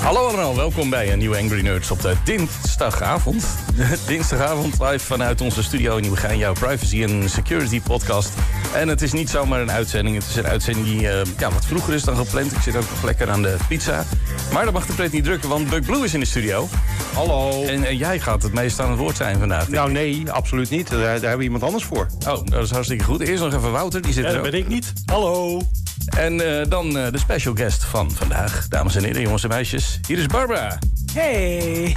Hallo allemaal, welkom bij een nieuwe Angry Nerds op de dinsdagavond. Dinsdagavond live vanuit onze studio in Nieuwegein, jouw privacy en security podcast. En het is niet zomaar een uitzending, het is een uitzending die wat vroeger is dan gepland. Ik zit ook nog lekker aan de pizza. Maar dat mag de pret niet drukken, want Buck Blue is in de studio. Hallo. En jij gaat het meest aan het woord zijn vandaag. Nou nee, absoluut niet. Daar hebben we iemand anders voor. Oh, dat is hartstikke goed. Eerst nog even Wouter, die zit er ook. Dat ben ik niet. Hallo. En dan de special guest van vandaag. Dames en heren, jongens en meisjes. Hier is Barbara. Hey.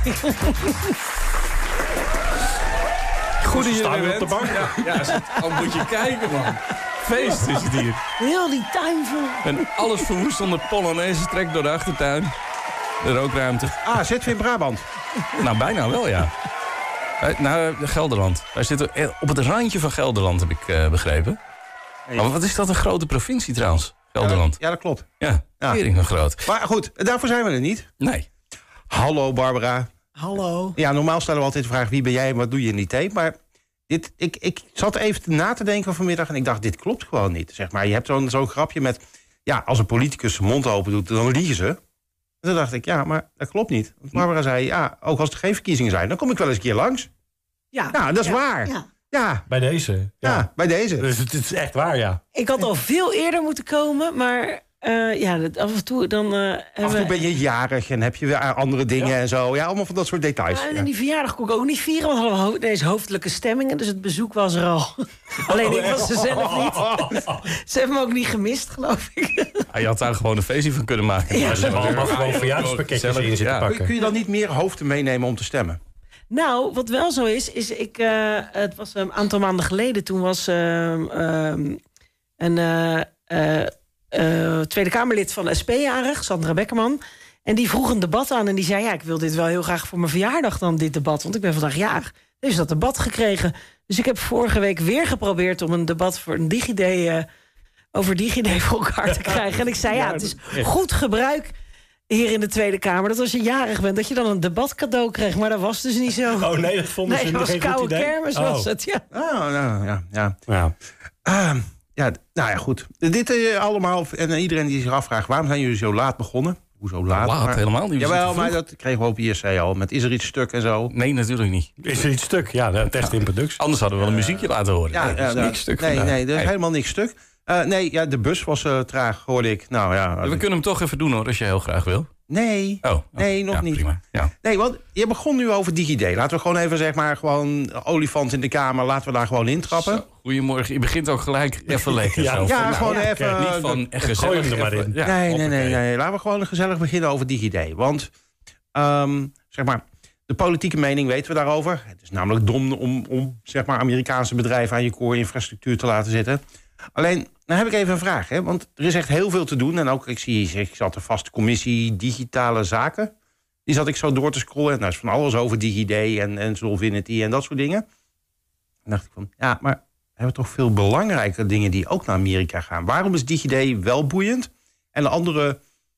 Goed dat je staan er we op de bank. Ja, moet je kijken, man. Feest is het hier. Heel die tuin vol. En alles verwoest onder Polonaise trek door de achtertuin. De rookruimte. Zitten we in Brabant? Nou, bijna wel, ja. Gelderland. Wij zitten op het randje van Gelderland, heb ik begrepen. Hey. Maar wat is dat een grote provincie trouwens, Gelderland? Ja, dat klopt. Ja, tering nog groot. Maar goed, daarvoor zijn we er niet. Nee. Hallo Barbara. Hallo. Ja, normaal stellen we altijd de vraag wie ben jij en wat doe je in die tape. Maar ik zat even na te denken vanmiddag en ik dacht, dit klopt gewoon niet. Zeg maar, je hebt zo'n grapje met, als een politicus zijn mond open doet, dan liegen ze. En toen dacht ik, maar dat klopt niet. Want Barbara zei, ook als er geen verkiezingen zijn, dan kom ik wel eens een keer langs. Ja, dat is waar. Ja. Bij deze. Ja, bij deze. Dus het is echt waar, ja. Ik had al veel eerder moeten komen, maar af en toe dan... Af en toe ben je jarig en heb je weer andere dingen en zo. Ja, allemaal van dat soort details. En die verjaardag kon ik ook niet vieren, want we hadden deze hoofdelijke stemmingen. Dus het bezoek was er al. Alleen ik was er zelf niet. Ze hebben me ook niet gemist, geloof ik. Je had daar gewoon een feestje van kunnen maken. Ja, ze hebben allemaal gewoon verjaardagspakketjes in zitten pakken. Kun je dan niet meer hoofden meenemen om te stemmen? Nou, wat wel zo is ik... het was een aantal maanden geleden. Toen was Tweede Kamerlid van de SP jarig, Sandra Beckerman. En die vroeg een debat aan en die zei... ik wil dit wel heel graag voor mijn verjaardag dan, dit debat. Want ik ben vandaag jarig. Dus dat debat gekregen. Dus ik heb vorige week weer geprobeerd om een debat voor een DigiD... over DigiD voor elkaar te krijgen. En ik zei, het is goed gebruik... hier in de Tweede Kamer, dat als je jarig bent... dat je dan een debat cadeau kreeg, maar dat was dus niet zo. Oh nee, dat vonden ze niet geen goed idee? Nee, het was koude kermis, was het, ja. Nou ja, goed. Dit allemaal, en iedereen die zich afvraagt... waarom zijn jullie zo laat begonnen? Hoezo laat? Laat, helemaal niet. Jawel, maar dat kregen we op IRC al. Met is er iets stuk en zo? Nee, natuurlijk niet. Is er iets stuk? Ja, de test in productie. Anders hadden we wel een muziekje laten horen. Er is niks stuk vandaag. Nee, er is helemaal niks stuk. De bus was traag, hoorde ik. We kunnen hem toch even doen, hoor, als je heel graag wil. Nee, nog niet. Prima. Ja. Nee, want je begon nu over DigiD. Laten we gewoon even, gewoon olifant in de kamer. Laten we daar gewoon intrappen. Zo, goedemorgen. Je begint ook gelijk even lekker. Gewoon even. Niet van echt gooi hem er maar in. Nee. Laten we gewoon gezellig beginnen over DigiD. Want, de politieke mening weten we daarover. Het is namelijk dom om Amerikaanse bedrijven aan je core infrastructuur te laten zitten. Alleen, dan heb ik even een vraag. Want er is echt heel veel te doen. En ook, ik zat een vaste commissie digitale zaken. Die zat ik zo door te scrollen. En daar is van alles over DigiD en Solvinity en dat soort dingen. En dacht ik van, maar we hebben toch veel belangrijke dingen die ook naar Amerika gaan. Waarom is DigiD wel boeiend? En de andere,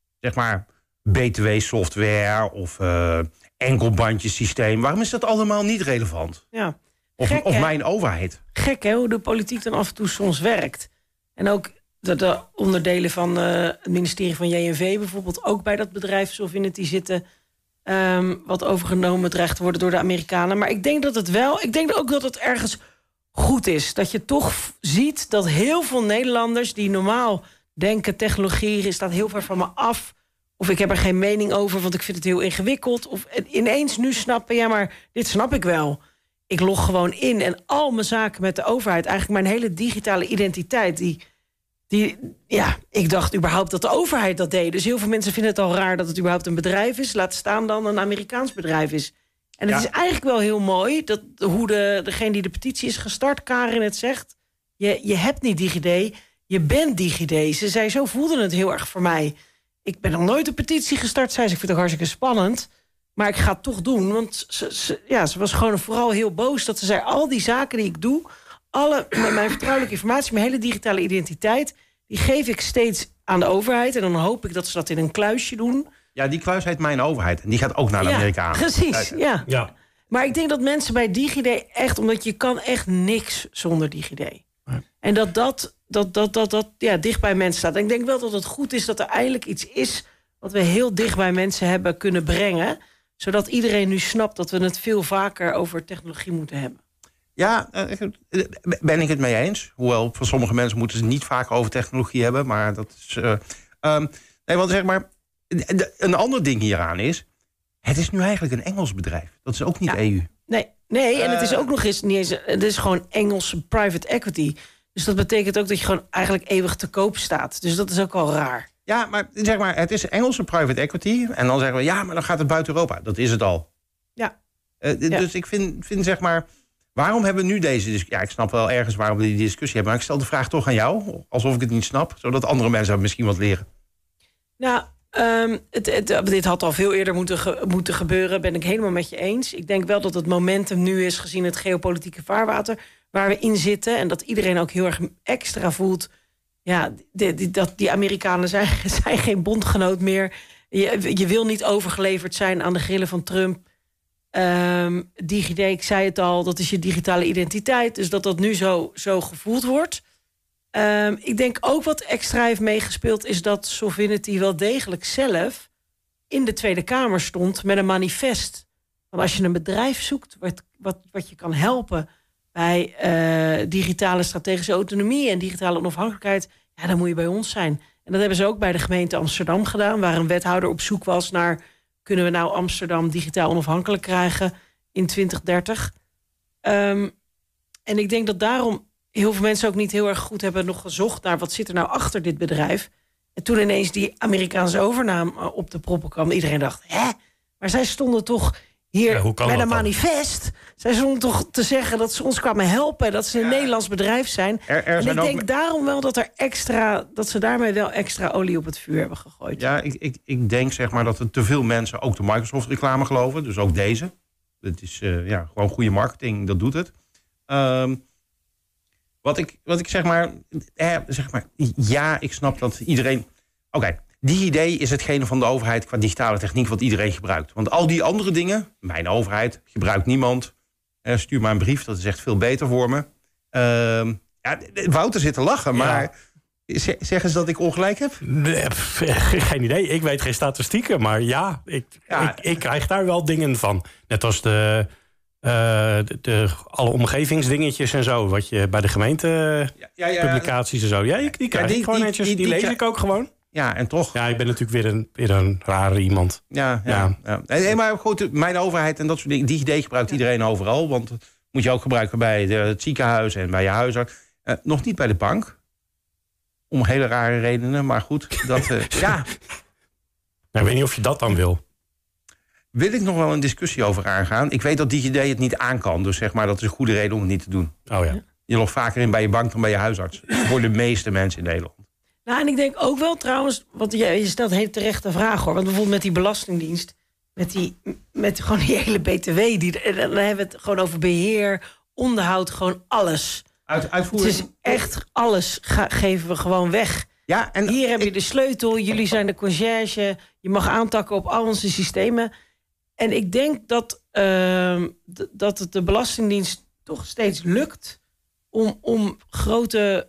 BTW-software of enkelbandjesysteem. Waarom is dat allemaal niet relevant? Ja. Of mijn overheid. Gek, hè, hoe de politiek dan af en toe soms werkt. En ook de onderdelen van het ministerie van JNV... bijvoorbeeld ook bij dat bedrijf Solvinity zitten... wat overgenomen dreigt te worden door de Amerikanen. Maar ik denk ook dat het ergens goed is. Dat je toch ziet dat heel veel Nederlanders... die normaal denken, technologie staat heel ver van me af... of ik heb er geen mening over, want ik vind het heel ingewikkeld... of ineens nu snappen, maar dit snap ik wel... Ik log gewoon in en al mijn zaken met de overheid... eigenlijk mijn hele digitale identiteit... ik dacht überhaupt dat de overheid dat deed. Dus heel veel mensen vinden het al raar dat het überhaupt een bedrijf is. Laat staan dan een Amerikaans bedrijf is. En het is eigenlijk wel heel mooi... dat hoe degene die de petitie is gestart, Karin, het zegt... Je hebt niet DigiD, je bent DigiD. Ze zei, zo voelde het heel erg voor mij. Ik ben nog nooit een petitie gestart, zei ze. Ik vind het ook hartstikke spannend... Maar ik ga het toch doen, want ze was gewoon vooral heel boos... dat ze zei, al die zaken die ik doe... mijn vertrouwelijke informatie, mijn hele digitale identiteit... die geef ik steeds aan de overheid. En dan hoop ik dat ze dat in een kluisje doen. Ja, die kluis heet Mijn Overheid. En die gaat ook naar de Amerikanen. Precies, ja. Maar ik denk dat mensen bij DigiD echt... omdat je kan echt niks zonder DigiD. Nee. En dat dicht bij mensen staat. En ik denk wel dat het goed is dat er eindelijk iets is... wat we heel dicht bij mensen hebben kunnen brengen. Zodat iedereen nu snapt dat we het veel vaker over technologie moeten hebben. Ja, ben ik het mee eens. Hoewel, voor sommige mensen moeten ze niet vaak over technologie hebben. Maar dat is... nee, want zeg maar... Een ander ding hieraan is... Het is nu eigenlijk een Engels bedrijf. Dat is ook niet EU. Nee, en het is ook nog eens niet eens... Het is gewoon Engelse private equity. Dus dat betekent ook dat je gewoon eigenlijk eeuwig te koop staat. Dus dat is ook al raar. Ja, maar zeg maar, het is Engelse private equity. En dan zeggen we, ja, maar dan gaat het buiten Europa. Dat is het al. Ja. Dus ik vind zeg maar... Waarom hebben we nu deze discussie? Ja, ik snap wel ergens waarom we die discussie hebben. Maar ik stel de vraag toch aan jou. Alsof ik het niet snap. Zodat andere mensen misschien wat leren. Nou, dit had al veel eerder moeten gebeuren. Ben ik helemaal met je eens. Ik denk wel dat het momentum nu is, gezien het geopolitieke vaarwater waar we in zitten. En dat iedereen ook heel erg extra voelt. Ja, dat die Amerikanen zijn geen bondgenoot meer. Je wil niet overgeleverd zijn aan de grillen van Trump. DigiD, ik zei het al, dat is je digitale identiteit. Dus dat nu zo gevoeld wordt. Ik denk ook wat extra heeft meegespeeld... is dat Sofinity wel degelijk zelf in de Tweede Kamer stond... met een manifest. Want als je een bedrijf zoekt wat je kan helpen... bij digitale strategische autonomie en digitale onafhankelijkheid... ja, dan moet je bij ons zijn. En dat hebben ze ook bij de gemeente Amsterdam gedaan... waar een wethouder op zoek was naar... kunnen we nou Amsterdam digitaal onafhankelijk krijgen in 2030? En ik denk dat daarom heel veel mensen ook niet heel erg goed hebben nog gezocht... naar wat zit er nou achter dit bedrijf. En toen ineens die Amerikaanse overname op de proppen kwam... iedereen dacht, hè? Maar zij stonden toch hier met een manifest. Zij stonden toch te zeggen dat ze ons kwamen helpen... dat ze een Nederlands bedrijf zijn. En ik denk daarom wel dat ze daarmee wel extra olie op het vuur hebben gegooid. Ja, ik denk zeg maar dat er te veel mensen ook de Microsoft-reclame geloven. Dus ook deze. Het is gewoon goede marketing, dat doet het. Wat ik zeg maar... ja, ik snap dat iedereen... Oké, die idee is hetgene van de overheid qua digitale techniek... wat iedereen gebruikt. Want al die andere dingen, mijn overheid, gebruikt niemand. Stuur maar een brief, dat is echt veel beter voor me. Wouter zit te lachen, maar... Zeg eens dat ik ongelijk heb? Nee, geen idee. Ik weet geen statistieken, maar ik krijg daar wel dingen van. Net als alle omgevingsdingetjes en zo... wat je bij de gemeente publicaties en zo... Ja, die krijg ik gewoon netjes. Die lees ik ook gewoon. Ja, en toch... Ja, ik ben natuurlijk weer een rare iemand. Ja. Nee, maar goed, mijn overheid en dat soort dingen... die idee gebruikt iedereen overal. Want dat moet je ook gebruiken bij het ziekenhuis en bij je huisarts. Nog niet bij de bank. Om hele rare redenen, maar goed. Dat, Nou, ik weet niet of je dat dan wil. Wil ik nog wel een discussie over aangaan. Ik weet dat DigiD het niet aan kan. Dus zeg maar, dat is een goede reden om het niet te doen. Oh ja. Je logt vaker in bij je bank dan bij je huisarts. Voor de meeste mensen in Nederland. Nou, en ik denk ook wel trouwens... want je stelt een hele terechte vraag, hoor. Want bijvoorbeeld met die Belastingdienst... met gewoon die hele BTW... dan hebben we het gewoon over beheer, onderhoud, gewoon alles... Uitvoering. Het is echt alles geven we gewoon weg. Ja, en hier heb je de sleutel, jullie zijn de conciërge... je mag aantakken op al onze systemen. En ik denk dat het de Belastingdienst toch steeds lukt... om grote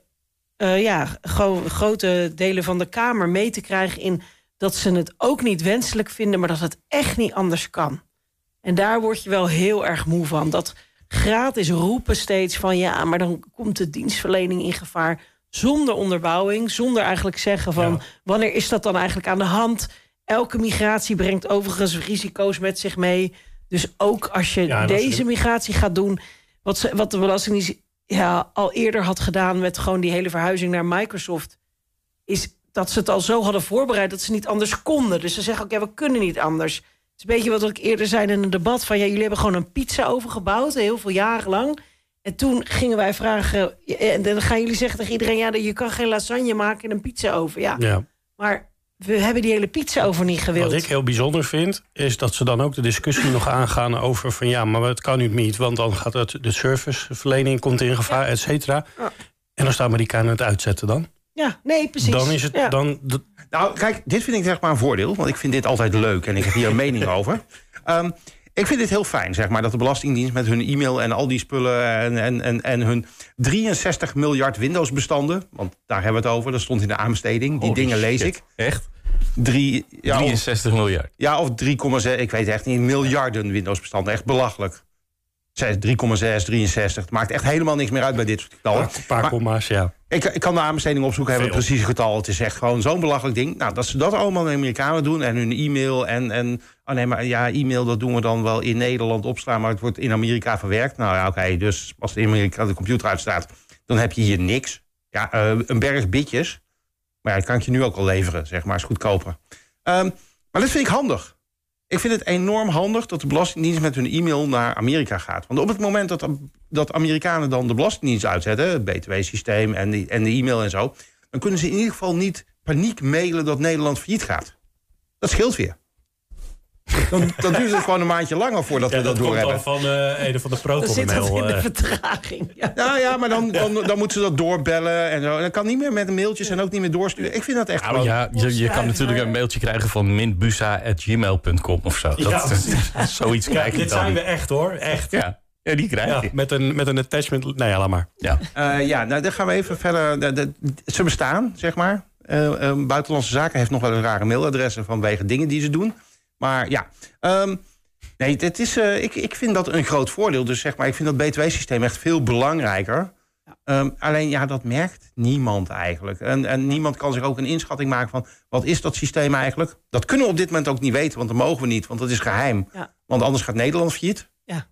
delen van de Kamer mee te krijgen... in dat ze het ook niet wenselijk vinden... maar dat het echt niet anders kan. En daar word je wel heel erg moe van... dat gratis roepen steeds van... ja, maar dan komt de dienstverlening in gevaar... zonder onderbouwing, zonder eigenlijk zeggen van... ja. Wanneer is dat dan eigenlijk aan de hand? Elke migratie brengt overigens risico's met zich mee. Dus ook als je deze migratie gaat doen... wat de Belastingdienst al eerder had gedaan... met gewoon die hele verhuizing naar Microsoft... is dat ze het al zo hadden voorbereid... dat ze niet anders konden. Dus ze zeggen ook, we kunnen niet anders... Het is een beetje wat ik eerder zei in een debat... van jullie hebben gewoon een pizza overgebouwd... heel veel jaren lang. En toen gingen wij vragen... en dan gaan jullie zeggen tegen iedereen... je kan geen lasagne maken in een pizza over. Ja. Maar we hebben die hele pizza over niet gewild. Wat ik heel bijzonder vind... is dat ze dan ook de discussie nog aangaan over... van maar het kan nu niet... want dan gaat de serviceverlening komt in gevaar, et cetera. Ja. En dan staan Amerikanen het uitzetten dan? Ja, nee, precies. Dan is het... Nou, kijk, dit vind ik zeg maar een voordeel. Want ik vind dit altijd leuk en ik heb hier een mening over. Ik vind dit heel fijn, zeg maar, dat de Belastingdienst met hun e-mail... en al die spullen en hun 63 miljard Windows-bestanden... want daar hebben we het over, dat stond in de aanbesteding. Die dingen lees ik. Echt? 63 miljard. Ja, of 3,6, ik weet echt niet, miljarden Windows-bestanden. Echt belachelijk. 3,6, 63. Het maakt echt helemaal niks meer uit bij dit soort getallen. Een paar komma's, ja. Ik kan de aanbesteding opzoeken, hebben we het precieze getal. Het is echt gewoon zo'n belachelijk ding. Nou, dat ze dat allemaal de Amerikanen doen en hun e-mail e-mail, dat doen we dan wel in Nederland opslaan, maar het wordt in Amerika verwerkt. Nou ja, oké, dus als in Amerika de computer uitstaat, dan heb je hier niks. Ja, een berg bitjes. Maar ja, dat kan ik je nu ook al leveren, zeg maar, is goedkoper. Maar dat vind ik handig. Ik vind het enorm handig dat de Belastingdienst met hun e-mail naar Amerika gaat. Want op het moment dat Amerikanen dan de Belastingdienst uitzetten, het BTW-systeem en de e-mail en zo, dan kunnen ze in ieder geval niet paniek mailen dat Nederland failliet gaat. Dat scheelt weer. Dan duurt het gewoon een maandje langer voordat we dat doorhebben. Dat komt dan van een van de Proton-mail. Dan zit dat in de vertraging. Ja, maar dan moeten ze dat doorbellen en zo. En dat kan niet meer met de mailtjes en ook niet meer doorsturen. Ik vind dat echt gewoon... Ja, je kan natuurlijk een mailtje krijgen van minbusa@gmail.com of zo. Zoiets krijg je dit dan. zijn we echt, hoor. Echt. Ja, die krijg je. Met een attachment. Nou ja, laat maar. Ja, nou, dan gaan we even verder. Ze bestaan, zeg maar. Buitenlandse Zaken heeft nog wel een rare mailadressen vanwege dingen die ze doen. Maar ja, nee, het is, ik vind dat een groot voordeel. Dus zeg maar, ik vind dat BTW-systeem echt veel belangrijker. Alleen, ja, dat merkt niemand eigenlijk. En niemand kan zich ook een inschatting maken van, wat is dat systeem eigenlijk? Dat kunnen we op dit moment ook niet weten, want dat mogen we niet. Want dat is geheim. Ja. Want anders gaat Nederland failliet. Ja.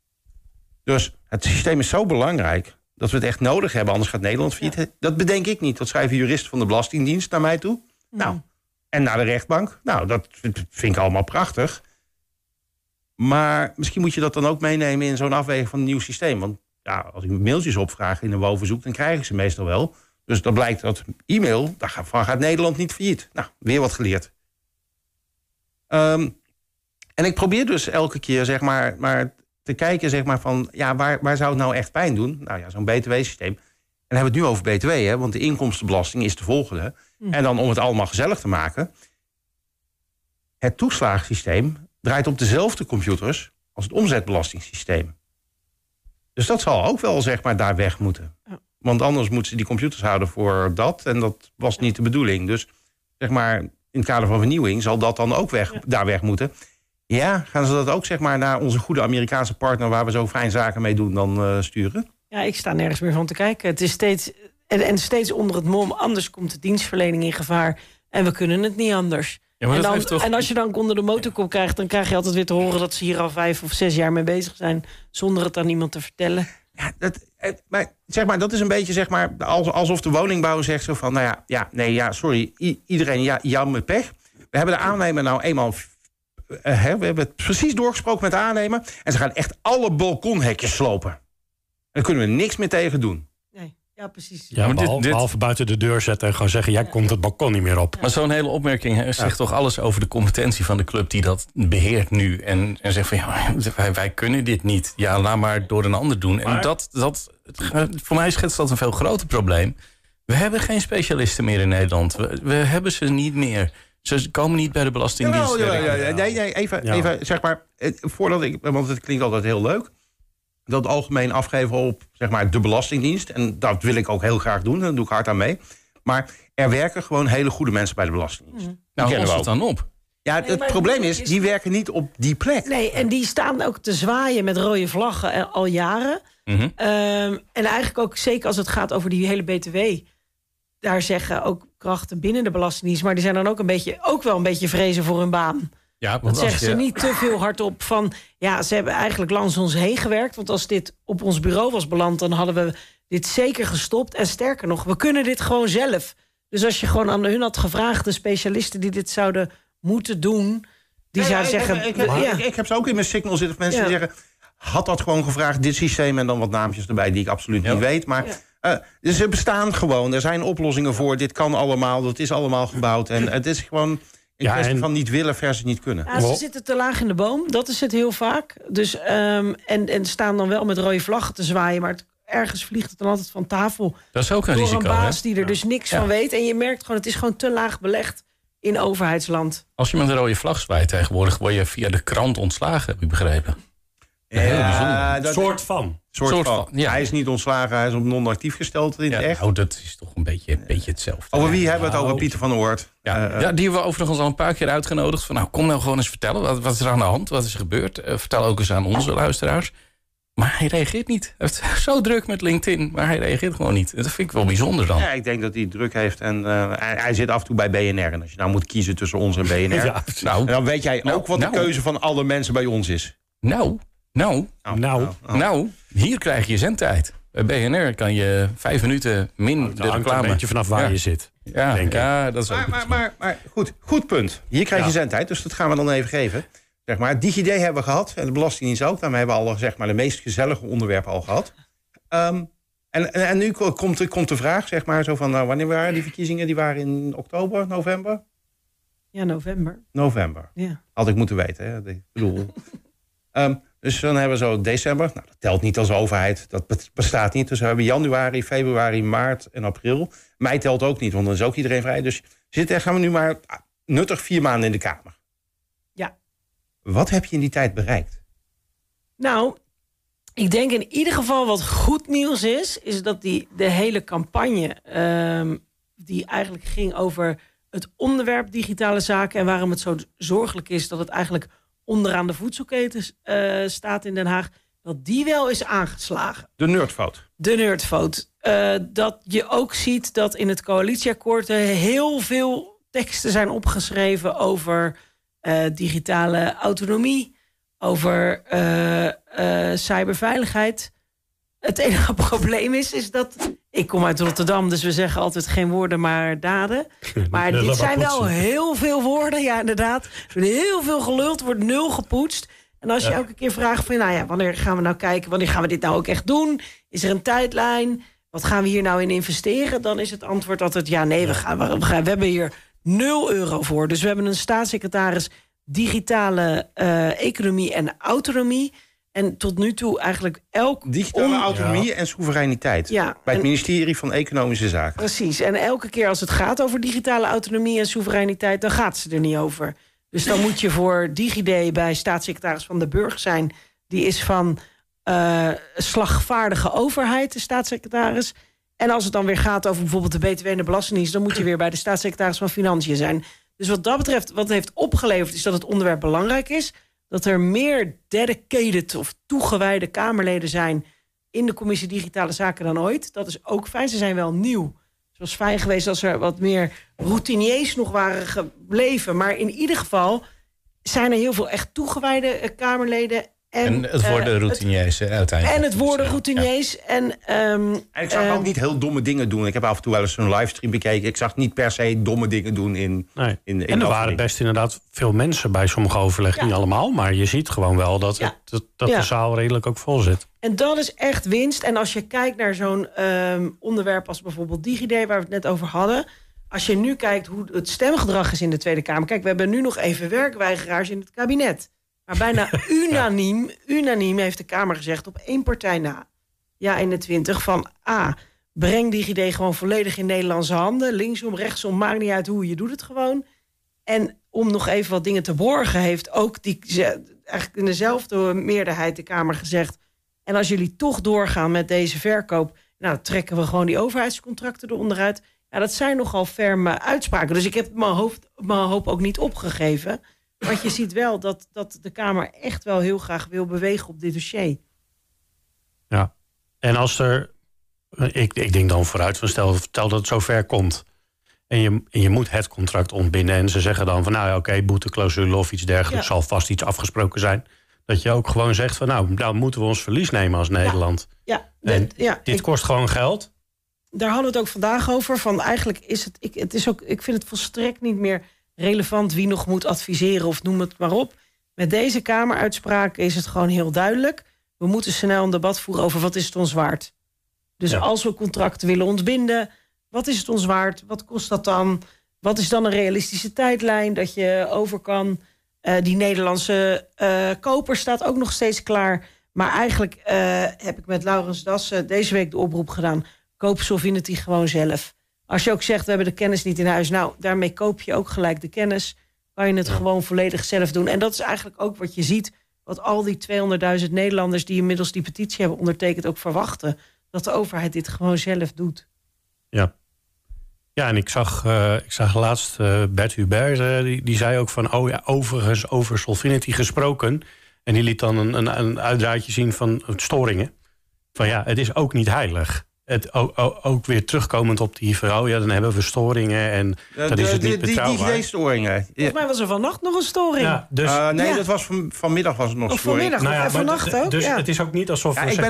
Dus het systeem is zo belangrijk dat we het echt nodig hebben. Anders gaat Nederland failliet. Ja. Dat bedenk ik niet. Dat schrijven juristen van de Belastingdienst naar mij toe. Nou... En naar de rechtbank. Nou, dat vind ik allemaal prachtig. Maar misschien moet je dat dan ook meenemen in zo'n afweging van een nieuw systeem. Want ja, als ik mailtjes opvraag in een WOV-verzoek, dan krijg ik ze meestal wel. Dus dan blijkt dat e-mail, daarvan gaat Nederland niet failliet. Nou, weer wat geleerd. En ik probeer dus elke keer, zeg maar te kijken, zeg maar, van ja, waar zou het nou echt pijn doen? Nou ja, zo'n BTW-systeem. En dan hebben we het nu over BTW, hè, want de inkomstenbelasting is de volgende. En dan om het allemaal gezellig te maken. Het toeslagensysteem draait op dezelfde computers als het omzetbelastingssysteem. Dus dat zal ook wel, zeg maar, daar weg moeten. Ja. Want anders moeten ze die computers houden voor dat. En dat was niet de bedoeling. Dus zeg maar, in het kader van vernieuwing zal dat dan ook daar weg moeten. Ja, gaan ze dat ook, zeg maar, naar onze goede Amerikaanse partner, waar we zo fijn zaken mee doen, dan sturen? Ja, ik sta nergens meer van te kijken. Het is steeds... En steeds onder het mom, anders komt de dienstverlening in gevaar. En we kunnen het niet anders. Ja, en als je dan onder de motorkop krijgt, dan krijg je altijd weer te horen dat ze hier al 5 of 6 jaar mee bezig zijn, zonder het aan iemand te vertellen. Ja, maar, zeg maar, dat is een beetje, zeg maar, alsof de woningbouwer zegt zo van, nou ja, sorry, iedereen, jammer pech. We hebben de aannemer nou eenmaal, we hebben het precies doorgesproken met de aannemer, en ze gaan echt alle balkonhekjes slopen. En daar kunnen we niks meer tegen doen. Ja, precies. Ja, behalve buiten de deur zetten en gewoon zeggen, jij komt het balkon niet meer op. Maar zo'n hele opmerking zegt toch alles over de competentie van de club die dat beheert nu. En zegt van, ja, wij kunnen dit niet. Ja, laat maar door een ander doen. Maar... En voor mij schetst dat een veel groter probleem. We hebben geen specialisten meer in Nederland. We hebben ze niet meer. Ze komen niet bij de Belastingdienst. Nee, even, zeg maar, want het klinkt altijd heel leuk. Dat algemeen afgeven op, zeg maar, de Belastingdienst. En dat wil ik ook heel graag doen. Daar doe ik hard aan mee. Maar er werken gewoon hele goede mensen bij de Belastingdienst. Nou, los het dan op. Ja, het probleem is, die werken niet op die plek. Nee, en die staan ook te zwaaien met rode vlaggen al jaren. Mm-hmm. En eigenlijk ook, zeker als het gaat over die hele BTW... daar zeggen ook krachten binnen de Belastingdienst... maar die zijn dan ook wel een beetje vrezen voor hun baan. Ja, want dat zeggen ze niet te veel hardop van... ja, ze hebben eigenlijk langs ons heen gewerkt... want als dit op ons bureau was beland... dan hadden we dit zeker gestopt. En sterker nog, we kunnen dit gewoon zelf. Dus als je gewoon aan hun had gevraagd... de specialisten die dit zouden moeten doen... die zouden zeggen... Ik heb ze ook in mijn signal zitten... mensen die zeggen... had dat gewoon gevraagd, dit systeem... en dan wat naampjes erbij die ik absoluut niet weet. Maar dus ze bestaan gewoon. Er zijn oplossingen voor. Dit kan allemaal. Dat is allemaal gebouwd. En het is gewoon... in kwestie van niet willen versus niet kunnen. Ja, ze zitten te laag in de boom. Dat is het heel vaak. Dus, en staan dan wel met rode vlaggen te zwaaien... maar ergens vliegt het dan altijd van tafel. Dat is ook een risico, door een baas die er dus niks van weet. En je merkt gewoon, het is gewoon te laag belegd in overheidsland. Als je met een rode vlag zwaait tegenwoordig... word je via de krant ontslagen, heb ik begrepen. Soort van. Soort van. ja. Hij is niet ontslagen, hij is op non-actief gesteld in het echt. Nou, dat is toch een beetje hetzelfde. Over wie hebben we het over? Pieter van der Oort. Ja, die hebben we overigens al een paar keer uitgenodigd. Van, nou, kom nou gewoon eens vertellen. Wat is er aan de hand? Wat is er gebeurd? Vertel ook eens aan onze luisteraars. Maar hij reageert niet. Hij heeft zo druk met LinkedIn, maar hij reageert gewoon niet. Dat vind ik wel bijzonder dan. Ja, ik denk dat hij druk heeft. En hij zit af en toe bij BNR. En als je nou moet kiezen tussen ons en BNR... Ja, nou, en dan weet jij ook wat de keuze van alle mensen bij ons is. Nou, hier krijg je zendtijd. Bij BNR kan je 5 minuten min de reclame. Een beetje vanaf waar je zit. Ja, denk ik. ja, dat is ook Maar goed punt. Hier krijg je zendtijd, dus dat gaan we dan even geven. Zeg maar, DigiD hebben we gehad. En de Belastingdienst ook. Daarmee hebben we al zeg maar, de meest gezellige onderwerpen al gehad. En nu komt de vraag, zeg maar, zo van... wanneer waren die verkiezingen? Die waren in oktober, november? Ja, november. November. Ja. Had ik moeten weten. Hè? Ik bedoel... dus dan hebben we zo december. Nou, dat telt niet als overheid. Dat bestaat niet. Dus we hebben januari, februari, maart en april. Mei telt ook niet, want dan is ook iedereen vrij. Dus gaan we nu maar nuttig 4 maanden in de Kamer. Ja. Wat heb je in die tijd bereikt? Nou, ik denk in ieder geval wat goed nieuws is dat de hele campagne... die eigenlijk ging over het onderwerp digitale zaken... en waarom het zo zorgelijk is dat het eigenlijk... onderaan de voedselketen staat in Den Haag... dat die wel is aangeslagen. De nerdfout. De nerdfout. Dat je ook ziet dat in het coalitieakkoord... heel veel teksten zijn opgeschreven over digitale autonomie... over cyberveiligheid. Het enige probleem is dat... Ik kom uit Rotterdam, dus we zeggen altijd geen woorden, maar daden. Maar dit zijn wel heel veel woorden, ja inderdaad. Er wordt heel veel geluld, wordt 0 gepoetst. En als je elke keer vraagt van, nou ja, wanneer gaan we nou kijken... wanneer gaan we dit nou ook echt doen? Is er een tijdlijn? Wat gaan we hier nou in investeren? Dan is het antwoord altijd, ja nee, we hebben hier €0 voor. Dus we hebben een staatssecretaris digitale economie en autonomie... En tot nu toe eigenlijk digitale autonomie en soevereiniteit. Ja, bij het ministerie van Economische Zaken. Precies. En elke keer als het gaat over digitale autonomie en soevereiniteit... dan gaat ze er niet over. Dus dan moet je voor DigiD bij staatssecretaris Van den Burg zijn. Die is van slagvaardige overheid, de staatssecretaris. En als het dan weer gaat over bijvoorbeeld de BTW en de Belastingdienst... dan moet je weer bij de staatssecretaris van Financiën zijn. Dus wat dat betreft, wat het heeft opgeleverd... is dat het onderwerp belangrijk is... dat er meer dedicated of toegewijde Kamerleden zijn... in de Commissie Digitale Zaken dan ooit. Dat is ook fijn. Ze zijn wel nieuw. Het was fijn geweest als er wat meer routiniers nog waren gebleven. Maar in ieder geval zijn er heel veel echt toegewijde Kamerleden... En het worden routiniers uiteindelijk. En het worden routiniers. Ja. En ik zag ook niet heel domme dingen doen. Ik heb af en toe wel eens een livestream bekeken. Ik zag niet per se domme dingen doen in en er waren best inderdaad veel mensen bij sommige overleggen. Niet allemaal, maar je ziet gewoon wel dat de zaal redelijk ook vol zit. En dat is echt winst. En als je kijkt naar zo'n onderwerp als bijvoorbeeld DigiD... waar we het net over hadden... als je nu kijkt hoe het stemgedrag is in de Tweede Kamer... kijk, we hebben nu nog even werkweigeraars in het kabinet... Maar bijna unaniem heeft de Kamer gezegd op 1 partij na. Ja, 21 van breng DigiD gewoon volledig in Nederlandse handen. Linksom, rechtsom, maakt niet uit hoe, je doet het gewoon. En om nog even wat dingen te borgen... heeft ook eigenlijk in dezelfde meerderheid de Kamer gezegd... en als jullie toch doorgaan met deze verkoop... nou, trekken we gewoon die overheidscontracten eronderuit. Ja, dat zijn nogal ferme uitspraken. Dus ik heb mijn hoop ook niet opgegeven... Want je ziet wel dat de Kamer echt wel heel graag wil bewegen op dit dossier. Ja, en als er... Ik denk dan vooruit van stel dat het zover komt. En je moet het contract ontbinden. En ze zeggen dan van nou ja, oké, boeteclausule of iets dergelijks... zal vast iets afgesproken zijn. Dat je ook gewoon zegt van nou moeten we ons verlies nemen als Nederland. Dit kost gewoon geld. Daar hadden we het ook vandaag over. Van eigenlijk is het... Ik vind het volstrekt niet meer... relevant wie nog moet adviseren of noem het maar op. Met deze Kameruitspraken is het gewoon heel duidelijk. We moeten snel een debat voeren over wat is het ons waard. Dus als we contracten willen ontbinden... wat is het ons waard? Wat kost dat dan? Wat is dan een realistische tijdlijn dat je over kan? Die Nederlandse koper staat ook nog steeds klaar. Maar eigenlijk heb ik met Laurens Dassen deze week de oproep gedaan... koop Solvinity gewoon zelf. Als je ook zegt, we hebben de kennis niet in huis... nou, daarmee koop je ook gelijk de kennis. Kan je het gewoon volledig zelf doen. En dat is eigenlijk ook wat je ziet... wat al die 200.000 Nederlanders die inmiddels die petitie hebben ondertekend ook verwachten. Dat de overheid dit gewoon zelf doet. Ja. Ja, en ik zag laatst Bert Hubert, die zei ook van... overigens over Solvinity gesproken. En die liet dan een uitdraadje zien van storingen. Van ja, het is ook niet heilig. Het ook weer terugkomend op die verhaal. Ja, dan hebben we storingen en dan is het niet betrouwbaar. Die storingen. Volgens mij was er vannacht nog een storing. Ja, dus, dat was vanmiddag was het nog of storing. vanmiddag en vannacht ook. Dus het is ook niet alsof we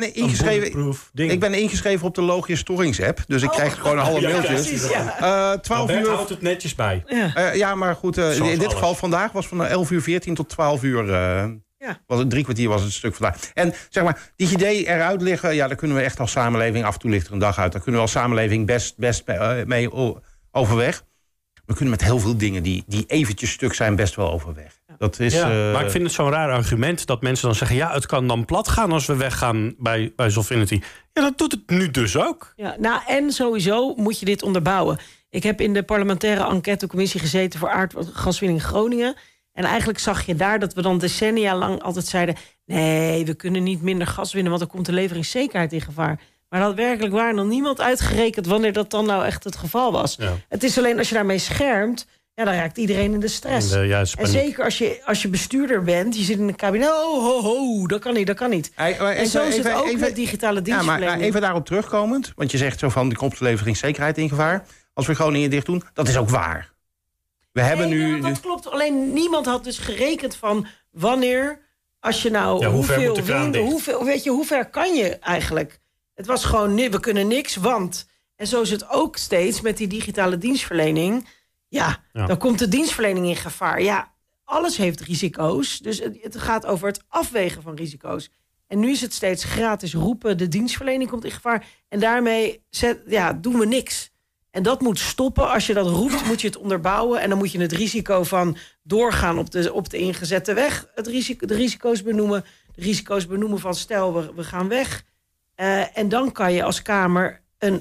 ik ben ingeschreven op de Logius Storingsapp. Dus ik krijg gewoon alle mailtjes. Precies, ja. 12 Bert uur. houdt het netjes bij. Ja, maar goed, in dit geval vandaag was van 11:14 tot 12 uur. Was het 3 kwartier was het stuk vandaag. En zeg maar, die idee eruit liggen, ja, daar kunnen we echt als samenleving, af en toe ligt er een dag uit, daar kunnen we als samenleving best mee overweg. We kunnen met heel veel dingen die eventjes stuk zijn best wel overweg. Dat is, maar ik vind het zo'n raar argument dat mensen dan zeggen... ja, het kan dan plat gaan als we weggaan bij Solvinity. Ja, dat doet het nu dus ook. Ja, nou, en sowieso moet je dit onderbouwen. Ik heb in de parlementaire enquêtecommissie gezeten voor aardgaswinning Groningen. En eigenlijk zag je daar dat we dan decennia lang altijd zeiden... nee, we kunnen niet minder gas winnen, want dan komt de leveringszekerheid in gevaar. Maar daadwerkelijk waar nog niemand uitgerekend wanneer dat dan nou echt het geval was. Ja. Het is alleen als je daarmee schermt, ja, dan raakt iedereen in de stress. En zeker als je bestuurder bent, je zit in een kabinet, dat kan niet. En zo is het ook met digitale dienstverlening. Maar even daarop terugkomend, want je zegt zo van, er komt de leveringszekerheid in gevaar. Als we Groningen dicht doen, dat is ook waar. We hebben nu... dat klopt, alleen niemand had dus gerekend van wanneer, als je nou hoeveel wind, hoe ver kan je eigenlijk? Het was gewoon, nee, we kunnen niks, want... En zo is het ook steeds met die digitale dienstverlening. Ja, dan komt de dienstverlening in gevaar. Ja, alles heeft risico's. Dus het gaat over het afwegen van risico's. En nu is het steeds gratis roepen, de dienstverlening komt in gevaar. En daarmee doen we niks. En dat moet stoppen. Als je dat roept, moet je het onderbouwen. En dan moet je het risico van doorgaan op de ingezette weg. De risico's benoemen. De risico's benoemen van stel, we gaan weg. En dan kan je als Kamer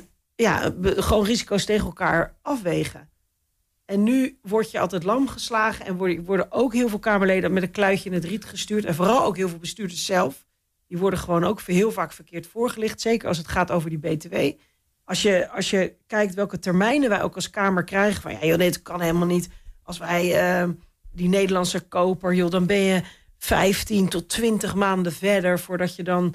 gewoon risico's tegen elkaar afwegen. En nu word je altijd lam geslagen. En worden ook heel veel Kamerleden met een kluitje in het riet gestuurd. En vooral ook heel veel bestuurders zelf. Die worden gewoon ook heel vaak verkeerd voorgelicht. Zeker als het gaat over die BTW. Als je kijkt welke termijnen wij ook als Kamer krijgen. Van nee, dat kan helemaal niet. Als wij die Nederlandse koper, dan ben je 15 tot 20 maanden verder voordat je dan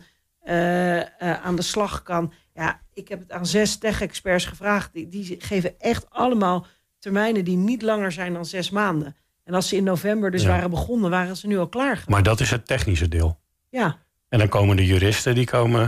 aan de slag kan. Ja, ik heb het aan 6 tech-experts gevraagd. Die geven echt allemaal termijnen die niet langer zijn dan 6 maanden. En als ze in november dus waren begonnen, waren ze nu al klaar. Maar dat is het technische deel. Ja. En dan komen de juristen, die komen...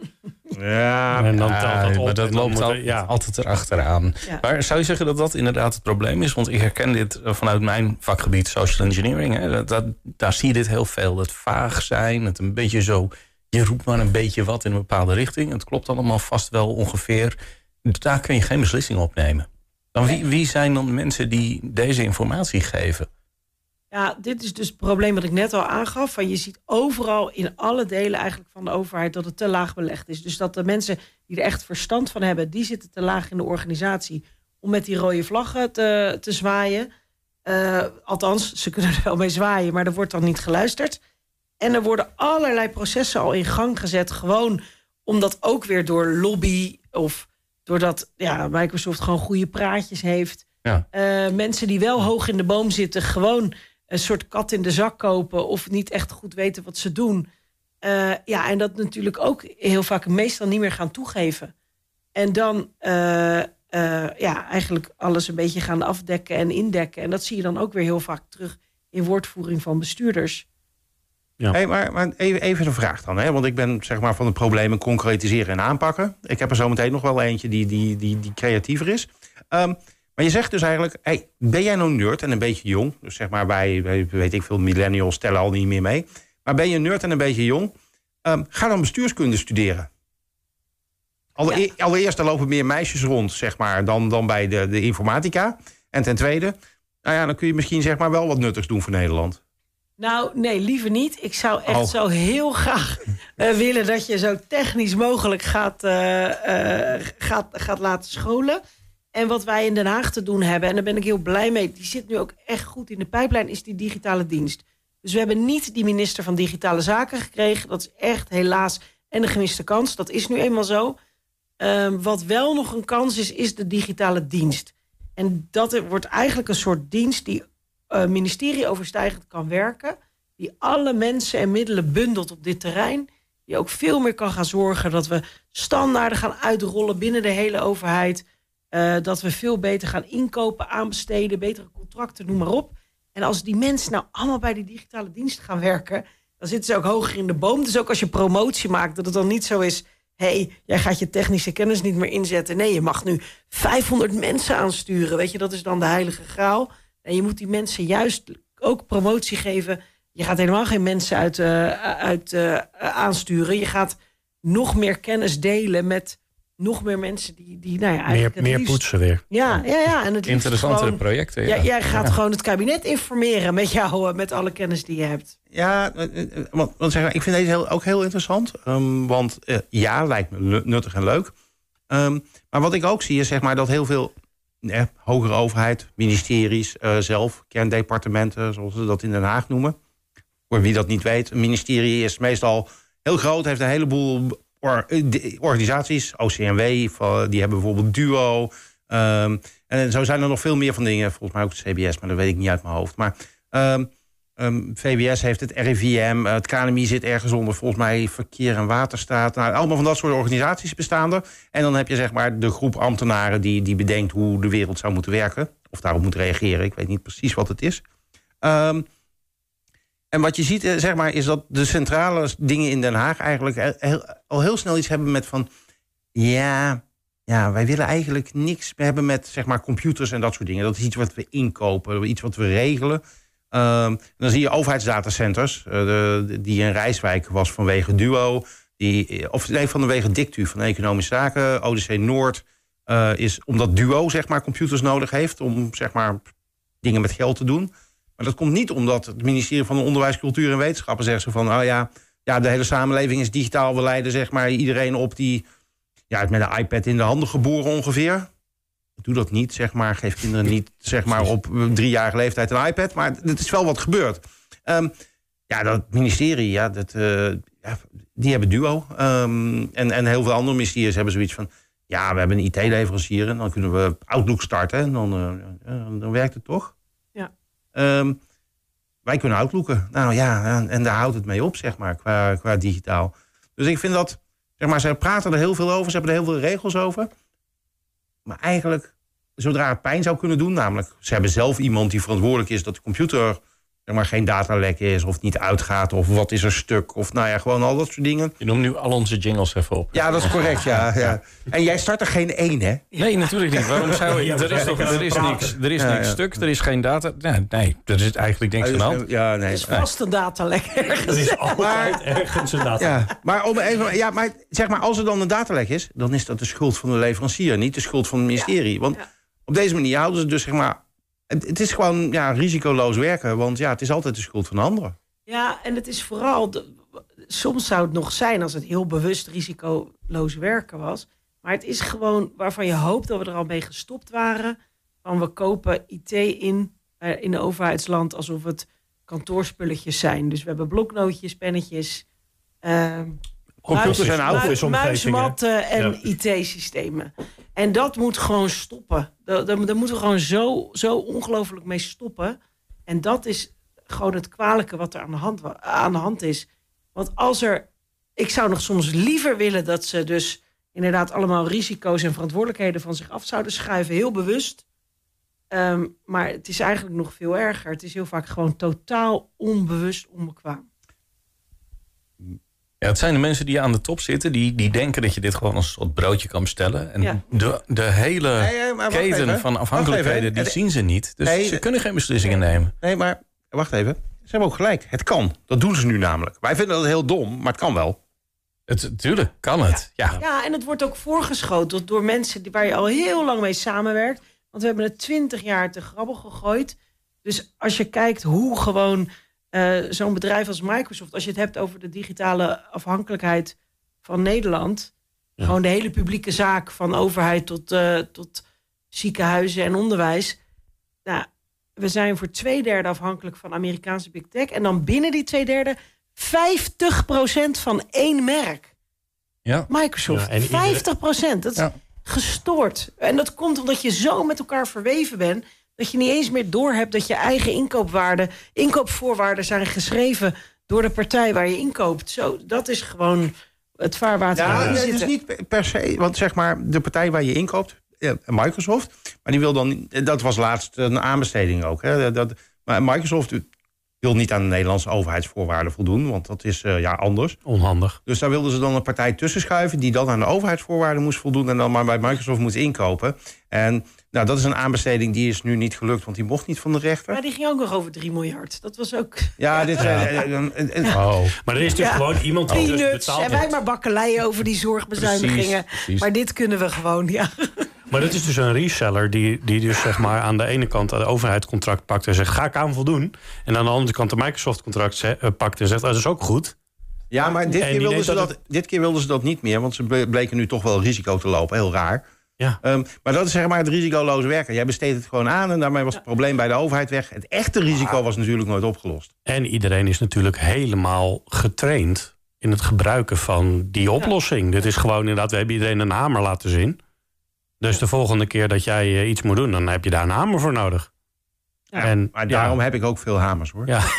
Ja, en dan telt dat op. Maar dat loopt altijd erachteraan. Ja. Maar zou je zeggen dat dat inderdaad het probleem is? Want ik herken dit vanuit mijn vakgebied social engineering. Hè. Daar zie je dit heel veel. Het vaag zijn, het een beetje zo... Je roept maar een beetje wat in een bepaalde richting. Het klopt allemaal vast wel ongeveer. Daar kun je geen beslissing op nemen. Dan wie zijn dan de mensen die deze informatie geven? Ja, dit is dus het probleem wat ik net al aangaf. Van je ziet overal in alle delen eigenlijk van de overheid dat het te laag belegd is. Dus dat de mensen die er echt verstand van hebben, die zitten te laag in de organisatie om met die rode vlaggen te zwaaien. Althans, ze kunnen er wel mee zwaaien, maar er wordt dan niet geluisterd. En er worden allerlei processen al in gang gezet, gewoon omdat ook weer door lobby of doordat Microsoft gewoon goede praatjes heeft. Ja. Mensen die wel hoog in de boom zitten, gewoon een soort kat in de zak kopen of niet echt goed weten wat ze doen. En dat natuurlijk ook heel vaak meestal niet meer gaan toegeven. En dan eigenlijk alles een beetje gaan afdekken en indekken. En dat zie je dan ook weer heel vaak terug in woordvoering van bestuurders. Ja. Hey, maar even een vraag dan. Hè? Want ik ben zeg maar van de problemen concretiseren en aanpakken. Ik heb er zo meteen nog wel eentje die creatiever is. Maar je zegt dus eigenlijk, ben jij nou nerd en een beetje jong? Dus zeg maar bij weet ik veel, millennials tellen al niet meer mee. Maar ben je nerd en een beetje jong? Ga dan bestuurskunde studeren. Allereerst, er lopen meer meisjes rond, zeg maar, dan bij de informatica. En ten tweede, dan kun je misschien zeg maar wel wat nuttigs doen voor Nederland. Nou, nee, liever niet. Ik zou echt zo heel graag willen dat je zo technisch mogelijk gaat laten scholen. En wat wij in Den Haag te doen hebben, en daar ben ik heel blij mee, die zit nu ook echt goed in de pijplijn, is die digitale dienst. Dus we hebben niet die minister van Digitale Zaken gekregen. Dat is echt helaas en een gemiste kans. Dat is nu eenmaal zo. Wat wel nog een kans is de digitale dienst. En dat wordt eigenlijk een soort dienst die ministerieoverstijgend kan werken. Die alle mensen en middelen bundelt op dit terrein. Die ook veel meer kan gaan zorgen dat we standaarden gaan uitrollen binnen de hele overheid. Dat we veel beter gaan inkopen, aanbesteden, betere contracten, noem maar op. En als die mensen nou allemaal bij die digitale dienst gaan werken, dan zitten ze ook hoger in de boom. Dus ook als je promotie maakt, dat het dan niet zo is, jij gaat je technische kennis niet meer inzetten. Nee, je mag nu 500 mensen aansturen. Weet je, dat is dan de heilige graal. En je moet die mensen juist ook promotie geven. Je gaat helemaal geen mensen uit aansturen. Je gaat nog meer kennis delen met nog meer mensen die eigenlijk meer poetsen weer. Ja. En het interessantere projecten. Ja. Jij gaat gewoon het kabinet informeren met alle kennis die je hebt. Ja, want ik vind deze ook heel interessant. Want lijkt me nuttig en leuk. Maar wat ik ook zie is dat heel veel hogere overheid, ministeries zelf, kerndepartementen, zoals ze dat in Den Haag noemen. Voor wie dat niet weet, een ministerie is meestal heel groot, heeft een heleboel organisaties, OCMW, die hebben bijvoorbeeld Duo. En zo zijn er nog veel meer van dingen. Volgens mij ook het CBS, maar dat weet ik niet uit mijn hoofd. Maar VWS heeft het RIVM, het KNMI zit ergens onder, volgens mij Verkeer en Waterstaat. Nou, allemaal van dat soort organisaties bestaan er. En dan heb je de groep ambtenaren die bedenkt hoe de wereld zou moeten werken. Of daarop moet reageren, ik weet niet precies wat het is. En wat je ziet, is dat de centrale dingen in Den Haag eigenlijk al heel snel iets hebben met van, wij willen eigenlijk niks hebben met computers en dat soort dingen. Dat is iets wat we inkopen, iets wat we regelen. Dan zie je overheidsdatacenters, die in Rijswijk was vanwege Duo, vanwege DICTU, van Economische Zaken. ODC Noord is omdat Duo computers nodig heeft om dingen met geld te doen. Maar dat komt niet omdat het ministerie van Onderwijs, Cultuur en Wetenschappen zegt zo van, de hele samenleving is digitaal. We leiden iedereen op die met een iPad in de handen geboren ongeveer. Ik doe dat niet, geef kinderen niet op 3-jarige leeftijd een iPad. Maar het is wel wat gebeurd. Dat ministerie, die hebben Duo. En heel veel andere ministeries hebben zoiets van, we hebben een IT-leverancier en dan kunnen we Outlook starten en dan werkt het toch. Wij kunnen outlooken. En daar houdt het mee op, qua digitaal. Dus ik vind dat, ze praten er heel veel over, ze hebben er heel veel regels over. Maar eigenlijk, zodra het pijn zou kunnen doen, namelijk, ze hebben zelf iemand die verantwoordelijk is dat de computer geen datalek is of niet uitgaat of wat is er stuk of gewoon al dat soort dingen. Je noemt nu al onze jingles even op. Ja, dat is correct, ja. En jij start er geen 1, hè? Nee, natuurlijk niet. Waarom zou je? Er is niks stuk, er is geen data. Nee, er is eigenlijk niks aan de hand. Er is vast een datalek ergens. Er is altijd ergens een datalek. Maar als er dan een datalek is, dan is dat de schuld van de leverancier, niet de schuld van het ministerie. Want op deze manier houden ze dus het is gewoon risicoloos werken, want het is altijd de schuld van de anderen. Ja, en het is vooral, soms zou het nog zijn als het heel bewust risicoloos werken was. Maar het is gewoon waarvan je hoopt dat we er al mee gestopt waren. Van we kopen IT in de overheidsland alsof het kantoorspulletjes zijn. Dus we hebben bloknootjes, pennetjes, computers en auto's, muismatten en IT-systemen. En dat moet gewoon stoppen. Daar moeten we gewoon zo ongelooflijk mee stoppen. En dat is gewoon het kwalijke wat er aan de hand is. Want ik zou nog soms liever willen dat ze dus inderdaad allemaal risico's en verantwoordelijkheden van zich af zouden schuiven. Heel bewust. Maar het is eigenlijk nog veel erger. Het is heel vaak gewoon totaal onbewust onbekwaam. Ja, het zijn de mensen die aan de top zitten, die denken dat je dit gewoon als een soort broodje kan bestellen. En de hele keten van afhankelijkheden, die zien ze niet. Dus ze kunnen geen beslissingen nemen. Nee, maar wacht even. Ze hebben ook gelijk. Het kan. Dat doen ze nu namelijk. Wij vinden dat heel dom, maar het kan wel. Tuurlijk kan het. Ja, en het wordt ook voorgeschoten door mensen waar je al heel lang mee samenwerkt. Want we hebben het 20 jaar te grabbel gegooid. Dus als je kijkt hoe gewoon zo'n bedrijf als Microsoft, als je het hebt over de digitale afhankelijkheid van Nederland, gewoon de hele publieke zaak van overheid tot ziekenhuizen en onderwijs. Nou, we zijn voor 2/3 afhankelijk van Amerikaanse big tech. En dan binnen die 2/3 50% van één merk. Ja. Microsoft, Ja, 50%. Dat is gestoord. En dat komt omdat je zo met elkaar verweven bent... dat je niet eens meer doorhebt dat je eigen inkoopvoorwaarden zijn geschreven... door de partij waar je inkoopt. Zo, dat is gewoon het vaarwater. Ja, het is niet per se, want zeg maar de partij waar je inkoopt, Microsoft, maar die wil dan, dat was laatst een aanbesteding ook. Hè, maar Microsoft wil niet aan de Nederlandse overheidsvoorwaarden voldoen, want dat is anders. Onhandig. Dus daar wilden ze dan een partij tussen schuiven die dan aan de overheidsvoorwaarden moest voldoen en dan maar bij Microsoft moest inkopen. En nou, dat is een aanbesteding die is nu niet gelukt, want die mocht niet van de rechter. Maar die ging ook nog over 3 miljard. Dat was ook... Ja, dit Maar er is dus gewoon iemand die dus peanuts. betaald En wij maar bakkeleien over die zorgbezuinigingen. Precies. Maar dit kunnen we gewoon, ja. Maar dat is dus een reseller die dus zeg maar aan de ene kant het overheidscontract pakt en zegt, ga ik aan voldoen? En aan de andere kant de Microsoft contract pakt en zegt, dat is ook goed. Ja, maar dit keer wilden ze dat niet meer, want ze bleken nu toch wel risico te lopen. Heel raar. Ja. Maar dat is zeg maar het risicoloze werken. Jij besteedt het gewoon aan en daarmee was het probleem bij de overheid weg. Het echte risico was natuurlijk nooit opgelost. En iedereen is natuurlijk helemaal getraind in het gebruiken van die oplossing. Dit is gewoon inderdaad, we hebben iedereen een hamer laten zien. Dus de volgende keer dat jij iets moet doen, dan heb je daar een hamer voor nodig. Ja. En, Maar daarom heb ik ook veel hamers, hoor. Ja.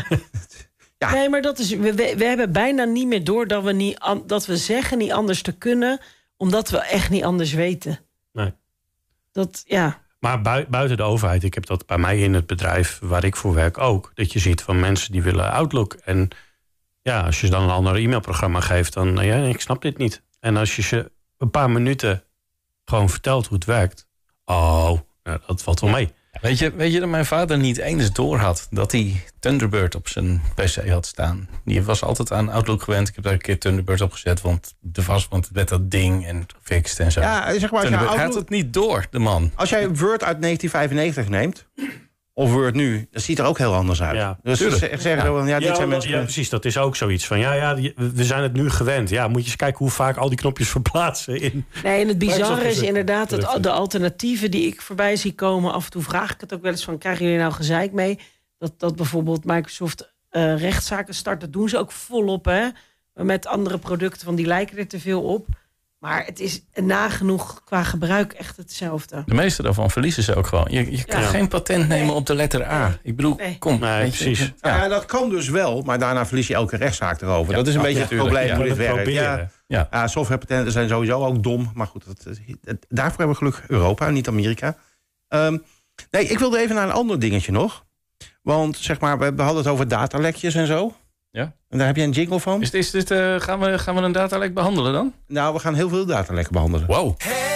Ja. Nee, maar dat is, we hebben bijna niet meer door dat we zeggen niet anders te kunnen, omdat we echt niet anders weten. Nee. Dat, ja. Maar buiten de overheid, ik heb dat bij mij in het bedrijf waar ik voor werk ook. Dat je ziet van mensen die willen Outlook. En ja, als je ze dan een ander e-mailprogramma geeft, dan ik snap dit niet. En als je ze een paar minuten gewoon vertelt hoe het werkt. Dat valt wel mee. Weet je dat mijn vader niet eens door had dat hij Thunderbird op zijn PC had staan? Die was altijd aan Outlook gewend. Ik heb daar een keer Thunderbird op gezet, want het werd dat ding en gefixt en zo. Ja, zeg maar, Thunderbird had het niet door, de man. Als jij Word uit 1995 neemt, of Word nu, dat ziet er ook heel anders uit. Ja, dus ze zeggen zo van, dit zijn mensen... Ja, precies, dat is ook zoiets van, we zijn het nu gewend. Ja, moet je eens kijken hoe vaak al die knopjes verplaatsen in... Nee, en het bizarre Microsoft is inderdaad dat de alternatieven die ik voorbij zie komen, af en toe vraag ik het ook wel eens van, krijgen jullie nou gezeik mee? Dat bijvoorbeeld Microsoft rechtszaken start, dat doen ze ook volop, hè? Met andere producten, van die lijken er te veel op. Maar het is nagenoeg qua gebruik echt hetzelfde. De meeste daarvan verliezen ze ook gewoon. Je kan geen patent nemen op de letter A. Ik bedoel, kom. Nee, precies. Ja, dat kan dus wel, maar daarna verlies je elke rechtszaak erover. Dat is een beetje het probleem hoe dit werkt. Softwarepatenten zijn sowieso ook dom. Maar goed, daarvoor hebben we gelukkig Europa, niet Amerika. Nee, ik wilde even naar een ander dingetje nog. Want zeg maar, we hadden het over datalekjes en zo. Ja. En daar heb je een jingle van. Gaan we een datalek behandelen dan? Nou, we gaan heel veel datalekken behandelen. Wow.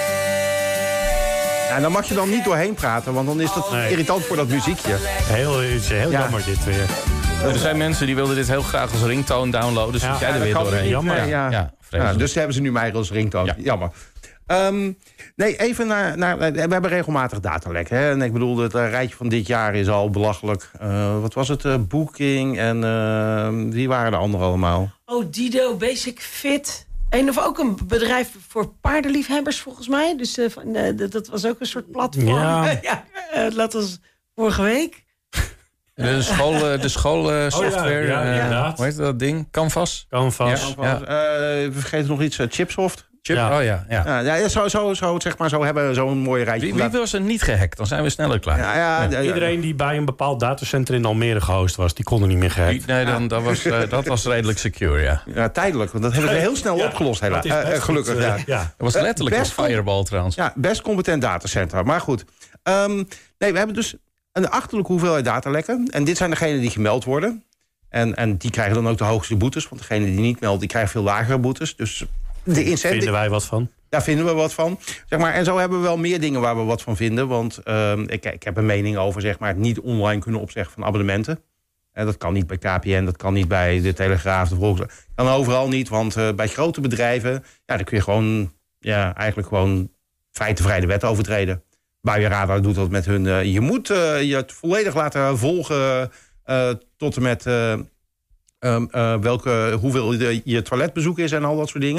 Ja, dan mag je dan niet doorheen praten, want dan is dat irritant voor dat muziekje. Heel jammer dit weer. Er zijn mensen die wilden dit heel graag als ringtone downloaden. Dus jij er weer doorheen. Jammer. Dus hebben ze nu mij als ringtone. Ja. Jammer. Nee, even naar we hebben regelmatig datalek. Hè? En ik bedoel, het rijtje van dit jaar is al belachelijk. Wat was het? Booking en wie waren de anderen allemaal? Dido, Basic Fit. Of ook een bedrijf voor paardenliefhebbers, volgens mij. Dus dat was ook een soort platform. Ja. Dat was vorige week. De schoolsoftware. Inderdaad. Hoe heet dat ding? Canvas? Canvas. We vergeten nog iets. Chipsoft. Ja. Oh ja. Zo hebben we zo'n mooie rijtje. Wie was er niet gehackt? Dan zijn we sneller klaar. Iedereen die bij een bepaald datacenter in Almere gehost was, die kon er niet meer gehackt. Nee, dat was redelijk secure, ja. Ja, tijdelijk. Want dat hebben we heel snel opgelost, helaas. Gelukkig, Dat was letterlijk een fireball trouwens. Ja, best competent datacenter. Maar goed. We hebben dus een achterlijke hoeveelheid datalekken. En dit zijn degenen die gemeld worden. En die krijgen dan ook de hoogste boetes. Want degene die niet meldt, die krijgen veel lagere boetes. Dus vinden wij wat van? Daar vinden we wat van. Zeg maar, en zo hebben we wel meer dingen waar we wat van vinden. Want ik heb een mening over zeg maar, het niet online kunnen opzeggen van abonnementen. Dat kan niet bij KPN, dat kan niet bij de Telegraaf, de Volkskrant. Kan overal niet, want bij grote bedrijven... dan kun je gewoon, eigenlijk gewoon feitenvrij de wet overtreden. Buienradar doet dat met hun... je moet je het volledig laten volgen tot en met... hoeveel je toiletbezoek is en al dat soort dingen.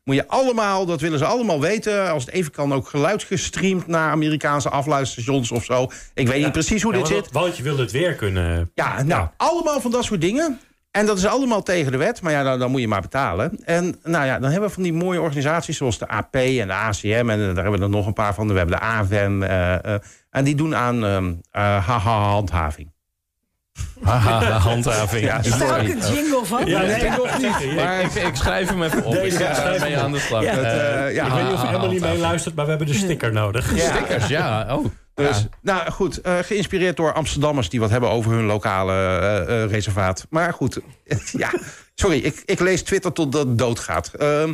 Moet je allemaal, dat willen ze allemaal weten. Als het even kan, ook geluid gestreamd naar Amerikaanse afluisterstations of zo. Ik weet niet precies hoe dit zit. Want je wil het weer kunnen... Allemaal van dat soort dingen. En dat is allemaal tegen de wet, maar ja, dan moet je maar betalen. En nou ja, dan hebben we van die mooie organisaties zoals de AP en de ACM... en daar hebben we er nog een paar van. We hebben de AVEN. En die doen aan handhaving. Handhaving. Is daar ook een jingle van? Ja, nee, nog niet. Maar ik schrijf hem even op. Ik ga mee aan de slag. Ik weet niet of Emily meeluistert, maar we hebben de sticker nodig. Ja. Stickers, ja. Oh. Dus, nou goed, geïnspireerd door Amsterdammers... die wat hebben over hun lokale reservaat. Maar goed, sorry, ik lees Twitter tot het doodgaat.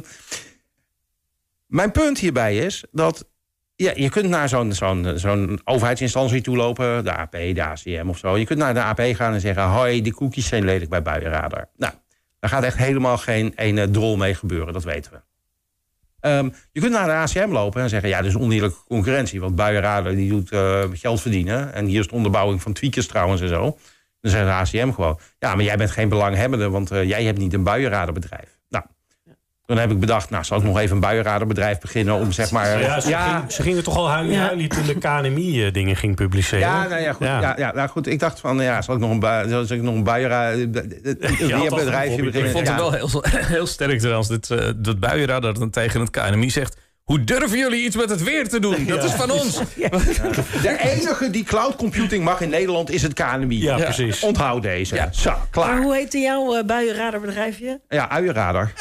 Mijn punt hierbij is dat... Ja, je kunt naar zo'n overheidsinstantie toe lopen, de AP, de ACM of zo. Je kunt naar de AP gaan en zeggen... hoi, die cookies zijn lelijk bij Buienradar. Nou, daar gaat echt helemaal geen ene drol mee gebeuren, dat weten we. Je kunt naar de ACM lopen en zeggen... ja, dit is oneerlijke concurrentie, want Buienradar die doet geld verdienen. En hier is de onderbouwing van tweakers trouwens en zo. Dan zegt de ACM gewoon... ja, maar jij bent geen belanghebbende, want jij hebt niet een Buienradarbedrijf. Nou, dan heb ik bedacht, nou, zal ik nog even een Buienradarbedrijf beginnen om zeg maar... Ze gingen toch al huilen toen de KNMI-dingen ging publiceren? Ja, nou ja, goed. Ja, nou goed, ik dacht van, zal ik nog een Buienradarbedrijfje beginnen? Ik vond het wel heel sterk trouwens, dat Buienradar dan tegen het KNMI zegt... hoe durven jullie iets met het weer te doen? Dat is van ons. Ja. De enige die cloud computing mag in Nederland is het KNMI. Ja, precies. Onthoud deze. Ja. Zo, klaar. Maar hoe heette jouw Buienradarbedrijfje? Ja, Uienradar.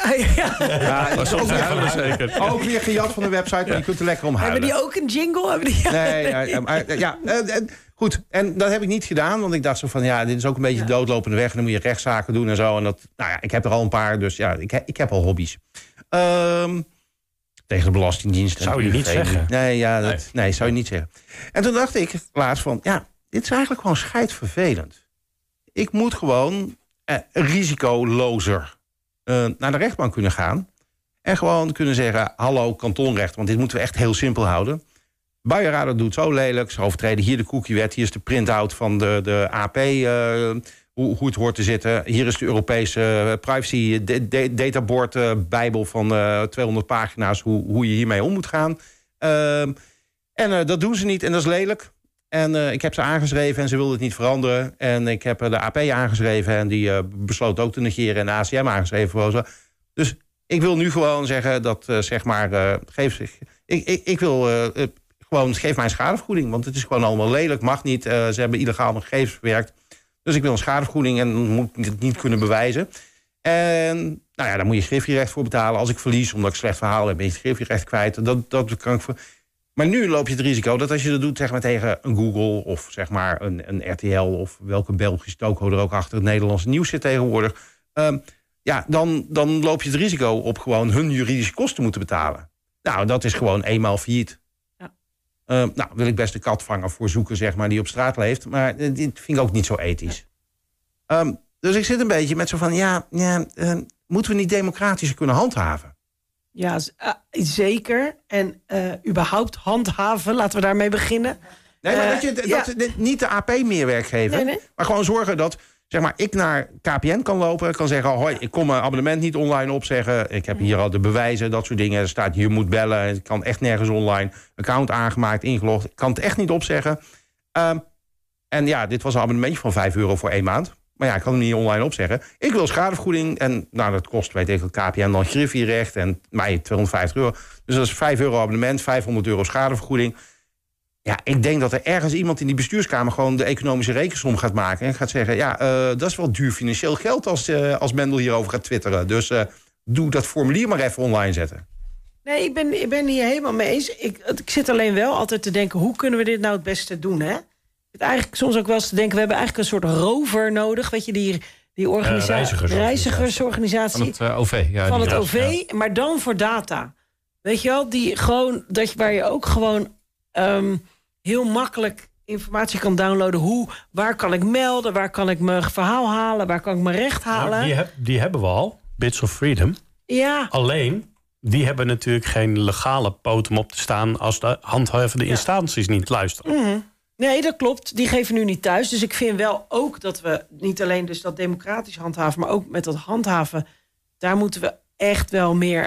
Ook weer gejat van de website, maar je kunt er lekker om huilen. Hebben die ook een jingle? Goed, en dat heb ik niet gedaan, want ik dacht zo van... ja, dit is ook een beetje doodlopende weg... en dan moet je rechtszaken doen en zo. En dat, nou ja, ik heb er al een paar, dus ja, ik heb al hobby's. Tegen de Belastingdienst. Zou je niet zeggen. Nee, zou je niet zeggen. En toen dacht ik laatst van... ja, dit is eigenlijk gewoon scheidvervelend. Ik moet gewoon risicolozer naar de rechtbank kunnen gaan... en gewoon kunnen zeggen... hallo, kantonrecht, want dit moeten we echt heel simpel houden. Buienradar doet zo lelijk. Ze overtreden hier de cookiewet. Hier is de printout van de AP... hoe het hoort te zitten. Hier is de Europese privacy databoard bijbel van 200 pagina's... hoe je hiermee om moet gaan. En dat doen ze niet en dat is lelijk. En ik heb ze aangeschreven en ze wilden het niet veranderen. En ik heb de AP aangeschreven en die besloot ook te negeren... en de ACM aangeschreven. Dus ik wil nu gewoon zeggen dat, geef mij een schadevergoeding. Want het is gewoon allemaal lelijk, mag niet. Ze hebben illegaal mijn gegevens verwerkt. Dus ik wil een schadevergoeding en moet ik het niet kunnen bewijzen. En nou ja, daar moet je griffierecht voor betalen. Als ik verlies, omdat ik slecht verhaal heb, ben je het griffierecht kwijt. Dat kan ik voor. Maar nu loop je het risico dat als je dat doet zeg maar, tegen een Google... of zeg maar een RTL of welke Belgische toko er ook achter het Nederlandse nieuws zit tegenwoordig... dan loop je het risico op gewoon hun juridische kosten moeten betalen. Nou, dat is gewoon eenmaal failliet. Wil ik best de katvanger voor zoeken, zeg maar, die op straat leeft. Maar dit vind ik ook niet zo ethisch. Dus ik zit een beetje met zo van... moeten we niet democratischer kunnen handhaven? Ja, zeker. En überhaupt handhaven, laten we daarmee beginnen. Nee, maar niet de AP meer werk geven. Nee. Maar gewoon zorgen dat... zeg maar, ik naar KPN kan lopen, kan zeggen... hoi, ik kon mijn abonnement niet online opzeggen. Ik heb hier al de bewijzen, dat soort dingen. Er staat, je moet bellen, ik kan echt nergens online. Account aangemaakt, ingelogd. Ik kan het echt niet opzeggen. En ja, dit was een abonnementje van €5 voor 1 maand. Maar ja, ik kan hem niet online opzeggen. Ik wil schadevergoeding. En nou, dat kost, weet ik, KPN dan griffierecht. En mij €250. Dus dat is €5 abonnement, €500 schadevergoeding. Ja, ik denk dat er ergens iemand in die bestuurskamer... gewoon de economische rekensom gaat maken. En gaat zeggen, dat is wel duur financieel geld... als Mendel hierover gaat twitteren. Dus doe dat formulier maar even online zetten. Nee, ik ben hier helemaal mee eens. Ik zit alleen wel altijd te denken... hoe kunnen we dit nou het beste doen, hè? Ik eigenlijk soms ook wel eens te denken... we hebben eigenlijk een soort rover nodig. Weet je, die reizigersorganisatie. Van het OV. Ja, van het OV, maar dan voor data. Weet je wel, waar je ook gewoon... heel makkelijk informatie kan downloaden. Waar kan ik melden? Waar kan ik mijn verhaal halen? Waar kan ik mijn recht halen? Nou, die hebben we al. Bits of Freedom. Ja. Alleen, die hebben natuurlijk geen legale poot om op te staan... als de handhavende instanties niet luisteren. Mm-hmm. Nee, dat klopt. Die geven nu niet thuis. Dus ik vind wel ook dat we niet alleen dus dat democratisch handhaven... maar ook met dat handhaven... daar moeten we echt wel meer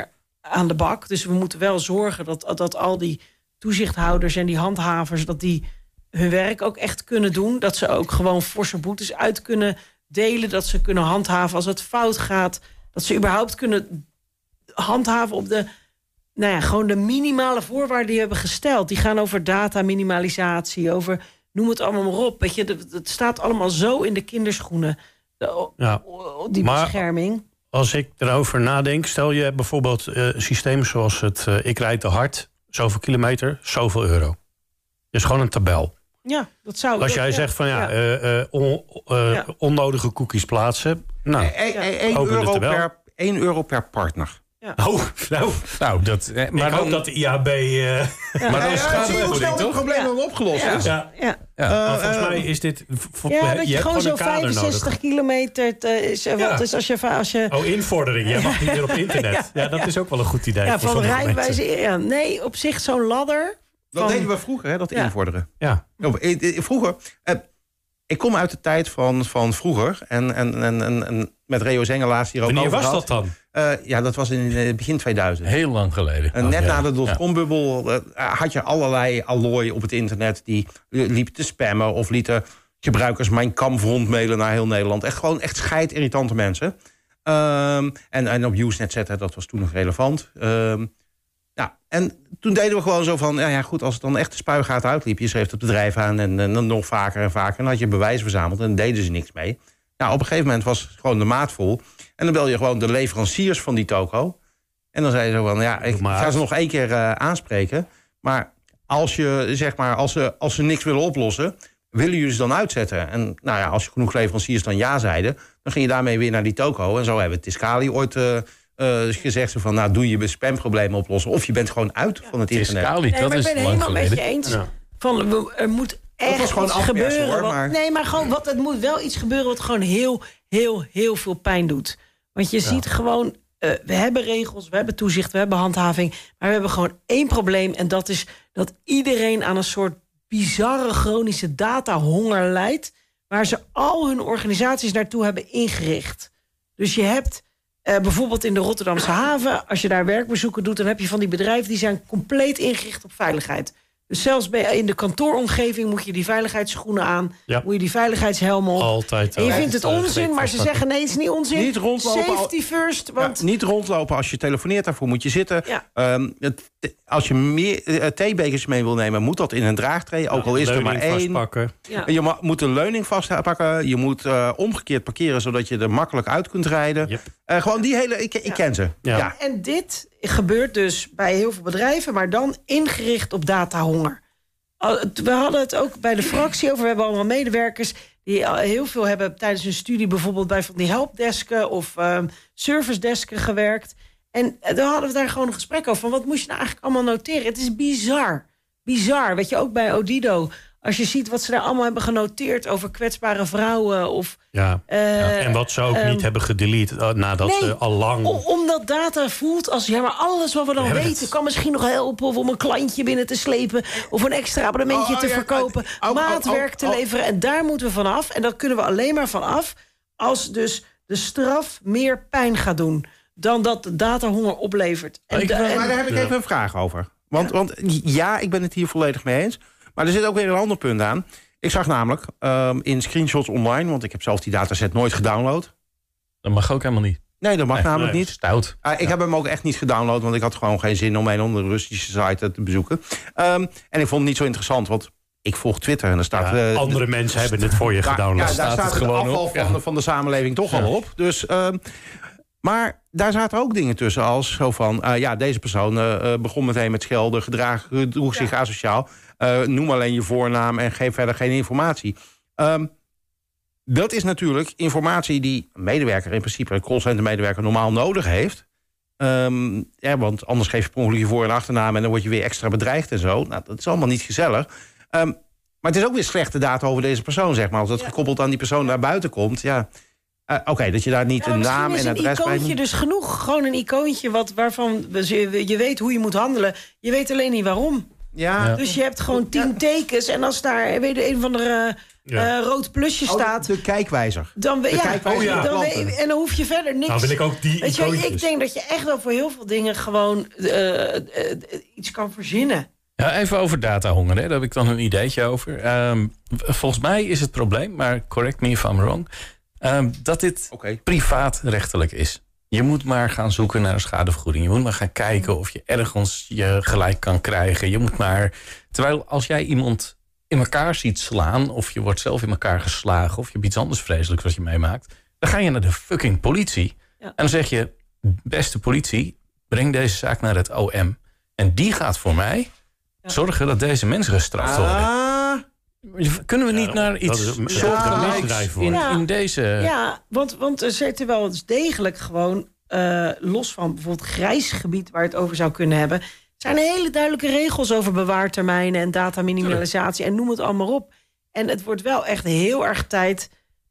aan de bak. Dus we moeten wel zorgen dat al die toezichthouders en die handhavers, dat die hun werk ook echt kunnen doen. Dat ze ook gewoon forse boetes uit kunnen delen. Dat ze kunnen handhaven als het fout gaat. Dat ze überhaupt kunnen handhaven op gewoon de minimale voorwaarden die we hebben gesteld. Die gaan over dataminimalisatie, over noem het allemaal maar op. Weet je, het staat allemaal zo in de kinderschoenen. Die bescherming. Als ik erover nadenk, stel je hebt bijvoorbeeld systemen zoals het ik rijd te hard, zoveel kilometer, zoveel euro. Dus gewoon een tabel. Ja, dat zou. Als jij zegt van onnodige cookies plaatsen, nou, 1 euro per partner. Ja. Nou, dat. Maar ik hoop dat de IAB. Maar dan gaat het probleem wel opgelost is. Volgens mij is dit. Dat je gewoon zo'n 65 kilometer. Wat is als je. Invordering. Jij mag niet meer op internet. Ja, dat is ook wel een goed idee. Ja, van rijbewijze. Nee, op zich zo'n ladder. Dat deden we vroeger, hè, dat invorderen. Ja. Vroeger. Ik kom uit de tijd van vroeger. En met Reo Zengel laatst hier ook over. Wanneer was dat dan? Dat was in begin 2000. Heel lang geleden. Net na de dotcom-bubbel had je allerlei allooi op het internet. Die liepen te spammen of lieten gebruikers mijn kamp rondmailen naar heel Nederland. Echt scheidirritante mensen. En op Usenet zetten, dat was toen nog relevant. En toen deden we gewoon zo van, goed, als het dan echt de spuigaat uitliep, je schreef het bedrijf aan en dan nog vaker en vaker. En dan had je bewijs verzameld en dan deden ze niks mee. Nou, op een gegeven moment was gewoon de maat vol. En dan bel je gewoon de leveranciers van die toko. En dan zei je zo van, ik ga ze nog 1 keer aanspreken. Maar als ze niks willen oplossen, willen jullie ze dan uitzetten? En als je genoeg leveranciers dan ja zeiden, dan ging je daarmee weer naar die toko. En zo hebben Tiscali ooit gezegd zo van, doe je spamproblemen oplossen. Of je bent gewoon uit van het internet. Tiscali, dat is lang geleden. Ik ben het helemaal met je eens. Van, er moet echt iets gebeuren. Het moet wel iets gebeuren wat gewoon heel, heel, heel veel pijn doet. Want je ziet gewoon, we hebben regels, we hebben toezicht, we hebben handhaving. Maar we hebben gewoon 1 probleem. En dat is dat iedereen aan een soort bizarre chronische datahonger lijdt. Waar ze al hun organisaties naartoe hebben ingericht. Dus je hebt bijvoorbeeld in de Rotterdamse haven, als je daar werkbezoeken doet, dan heb je van die bedrijven die zijn compleet ingericht op veiligheid. Dus zelfs in de kantooromgeving moet je die veiligheidsschoenen aan. Ja. Moet je die veiligheidshelmen op. Altijd. En je vindt het onzin, maar ze zeggen nee, het is niet onzin. Niet rondlopen. Safety first. Want niet rondlopen als je telefoneert, daarvoor moet je zitten. Ja. Als je meer theebekers mee wil nemen, moet dat in een draagtray. Ook al is er maar 1. Ja. Je moet de leuning vastpakken. Je moet omgekeerd parkeren, zodat je er makkelijk uit kunt rijden. Yep. Gewoon die hele... Ik ken ze. Ja. En dit gebeurt dus bij heel veel bedrijven, maar dan ingericht op datahonger. We hadden het ook bij de fractie over. We hebben allemaal medewerkers die heel veel hebben tijdens hun studie bijvoorbeeld bij van die helpdesken of servicedesken gewerkt. En dan hadden we daar gewoon een gesprek over. Van wat moest je nou eigenlijk allemaal noteren? Het is bizar. Bizar. Weet je, ook bij Odido. Als je ziet wat ze daar allemaal hebben genoteerd over kwetsbare vrouwen. Of, en wat ze ook niet hebben gedelete nadat ze al lang... Omdat data voelt als, maar alles wat we dan weten kan misschien nog helpen. Of om een klantje binnen te slepen. Of een extra abonnementje te verkopen. Maatwerk te leveren. En daar moeten we vanaf. En daar kunnen we alleen maar vanaf als dus de straf meer pijn gaat doen dan dat de datahonger oplevert. Maar daar heb ik even een vraag over. Want ik ben het hier volledig mee eens. Maar er zit ook weer een ander punt aan. Ik zag namelijk in screenshots online, want ik heb zelf die dataset nooit gedownload. Dat mag ook helemaal niet. Nee, dat mag namelijk niet. Stout. Ik heb hem ook echt niet gedownload, want ik had gewoon geen zin om een onder de Russische site te bezoeken. En ik vond het niet zo interessant, want ik volg Twitter en er staat... andere mensen hebben het voor je gedownload. Ja, daar staat het afval van de samenleving toch al op. Dus... maar daar zaten ook dingen tussen als zo van... deze persoon begon meteen met schelden, gedroeg zich asociaal. Noem alleen je voornaam en geef verder geen informatie. Dat is natuurlijk informatie die een medewerker, in principe een callcenter-medewerker, normaal nodig heeft. Want anders geef je per ongeluk je voor- en achternaam en dan word je weer extra bedreigd en zo. Nou, dat is allemaal niet gezellig. Maar het is ook weer slechte data over deze persoon, zeg maar. Als dat gekoppeld aan die persoon naar buiten komt, Oké, dat je daar niet een naam en adres bij... Een icoontje dus genoeg. Gewoon een icoontje waarvan je weet hoe je moet handelen. Je weet alleen niet waarom. Ja. Dus je hebt gewoon 10 tekens. En als daar een van de rood plusje staat... De kijkwijzer. Dan en dan hoef je verder niks. Nou wil ik ook die icoontjes. Ik denk dat je echt wel voor heel veel dingen gewoon iets kan verzinnen. Ja, even over datahonger, hè. Daar heb ik dan een ideetje over. Volgens mij is het probleem, maar correct me if I'm wrong... dat dit privaatrechtelijk is. Je moet maar gaan zoeken naar een schadevergoeding. Je moet maar gaan kijken of je ergens je gelijk kan krijgen. Je moet maar... Terwijl als jij iemand in elkaar ziet slaan... of je wordt zelf in elkaar geslagen... of je hebt iets anders vreselijks wat je meemaakt... dan ga je naar de fucking politie. Ja. En dan zeg je... beste politie, breng deze zaak naar het OM. En die gaat voor mij zorgen dat deze mensen gestraft worden. Kunnen we niet naar iets soortgelijks in deze... Ja, want er zitten wel eens degelijk gewoon... los van bijvoorbeeld grijs gebied waar het over zou kunnen hebben... zijn er hele duidelijke regels over bewaartermijnen... en dataminimalisatie en noem het allemaal op. En het wordt wel echt heel erg tijd...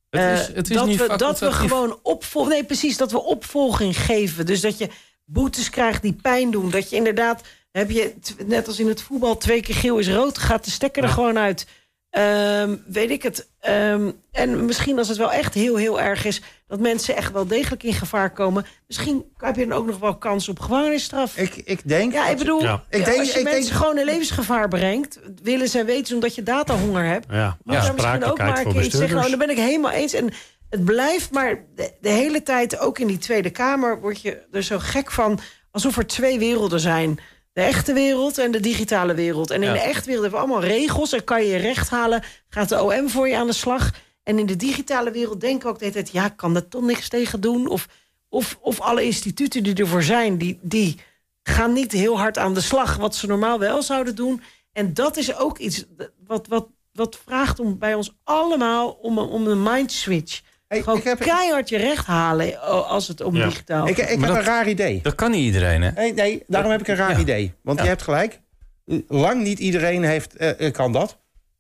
dat we gewoon dat we opvolging geven. Dus dat je boetes krijgt die pijn doen. Dat je inderdaad... heb je net als in het voetbal 2 keer geel is rood... gaat de stekker er gewoon uit... weet ik het. En misschien als het wel echt heel, heel erg is... dat mensen echt wel degelijk in gevaar komen... misschien heb je dan ook nog wel kans op gevangenisstraf. Ik denk... Ja, ik bedoel, als je mensen gewoon in levensgevaar brengt... willen zij weten omdat je datahonger hebt... moet je misschien ook maar een keer iets zeggen. Dan ben ik helemaal eens. En het blijft maar de hele tijd... ook in die Tweede Kamer word je er zo gek van... alsof er 2 werelden zijn... De echte wereld en de digitale wereld. En in de echte wereld hebben we allemaal regels. En kan je recht halen, gaat de OM voor je aan de slag. En in de digitale wereld denken we ook de hele tijd... ja, kan daar toch niks tegen doen? Of alle instituten die ervoor zijn... die gaan niet heel hard aan de slag... wat ze normaal wel zouden doen. En dat is ook iets wat vraagt om bij ons allemaal... om een mindswitch... Gewoon keihard je recht halen als het om digitaal gaat. Ik heb een raar idee. Dat kan niet iedereen, hè? Nee, daarom heb ik een raar idee. Want je hebt gelijk. Lang niet iedereen kan dat.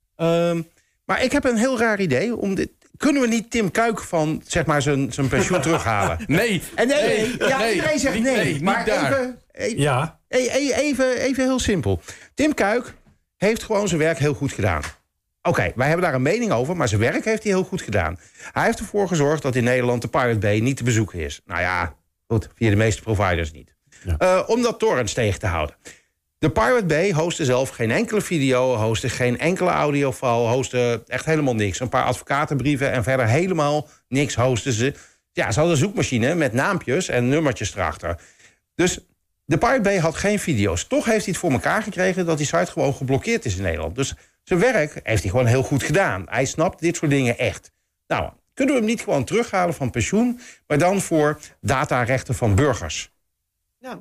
Maar ik heb een heel raar idee. Kunnen we niet Tim Kuik van zeg maar zijn pensioen terughalen? Nee. Iedereen zegt nee. Maar even heel simpel. Tim Kuik heeft gewoon zijn werk heel goed gedaan. Oké, wij hebben daar een mening over, maar zijn werk heeft hij heel goed gedaan. Hij heeft ervoor gezorgd dat in Nederland de Pirate Bay niet te bezoeken is. Nou ja, goed, via de meeste providers niet. Ja. Om dat torrents tegen te houden. De Pirate Bay hostte zelf geen enkele video, hostte geen enkele audiofile, hostte echt helemaal niks. Een paar advocatenbrieven en verder helemaal niks hosten ze. Ja, ze hadden een zoekmachine met naampjes en nummertjes erachter. Dus de Pirate Bay had geen video's. Toch heeft hij het voor elkaar gekregen dat die site gewoon geblokkeerd is in Nederland. Dus zijn werk heeft hij gewoon heel goed gedaan. Hij snapt dit soort dingen echt. Nou, kunnen we hem niet gewoon terughalen van pensioen... maar dan voor datarechten van burgers? Nou,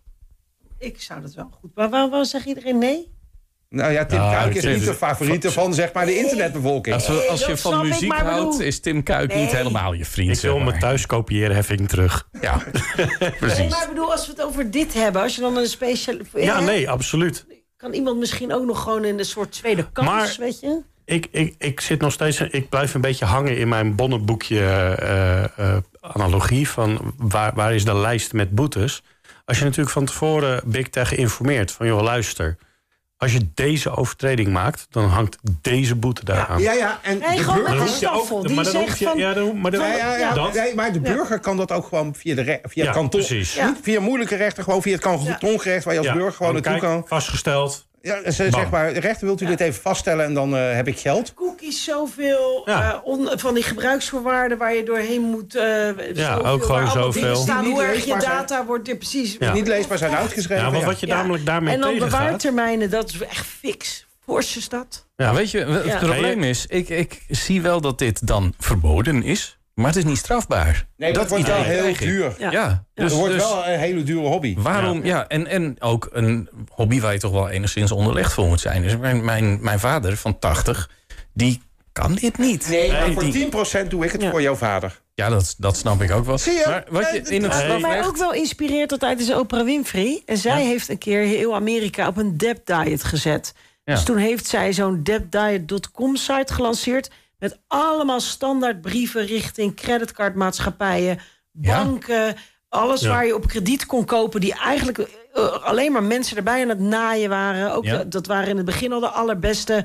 ik zou dat wel goed... Maar waarom zegt iedereen nee? Nou ja, Tim Kuik is niet de favoriete van zeg maar de internetbevolking. Als je van muziek houdt, is Tim Kuik niet helemaal je vriend. Ik wil mijn thuiskopiëerheffing terug. Ja, precies. Nee, maar ik bedoel, als we het over dit hebben... als je dan een speciale... Ja, nee, absoluut. Kan iemand misschien ook nog gewoon in een soort tweede kans, maar, weet je? Ik zit nog steeds... Ik blijf een beetje hangen in mijn bonnenboekje analogie... van waar is de lijst met boetes? Als je natuurlijk van tevoren Big Tech informeert... van joh, luister... Als je deze overtreding maakt, dan hangt deze boete daaraan. Ja. En nee, gewoon met een staffel. Die zegt van... Maar de burger kan dat ook gewoon via het kanton. Precies. Niet via moeilijke rechten, gewoon via het kantongerecht... waar je als burger gewoon naartoe kan. Vastgesteld. Ja, zeg maar, de rechter wilt u dit even vaststellen en dan heb ik geld. Cookies, zoveel van die gebruiksvoorwaarden waar je doorheen moet. Ook gewoon zoveel. Staan, hoe erg je data wordt precies. Niet leesbaar zijn uitgeschreven. Ja, want wat je namelijk daarmee tegengaat... En dan bewaartermijnen, dat is echt fix. Forse stad. Ja, weet je, het probleem is... Ik zie wel dat dit dan verboden is... Maar het is niet strafbaar. Nee, dat wordt wel heel duur. Ja. Dus, het wordt wel een hele dure hobby. Waarom? Ja, en ook een hobby waar je toch wel enigszins onderlegd voor moet zijn. Dus mijn vader van 80, die kan dit niet. Nee, maar voor 10% doe ik het voor jouw vader. Ja, dat snap ik ook wel. Zie je? Maar wat je in het strafrecht... mij ook wel inspireert tot tijdens Oprah Winfrey. En zij heeft een keer heel Amerika op een debt diet gezet. Ja. Dus toen heeft zij zo'n debtdiet.com site gelanceerd... met allemaal standaardbrieven richting creditcardmaatschappijen, banken... alles waar je op krediet kon kopen... die eigenlijk alleen maar mensen erbij aan het naaien waren. Ook dat waren in het begin al de allerbeste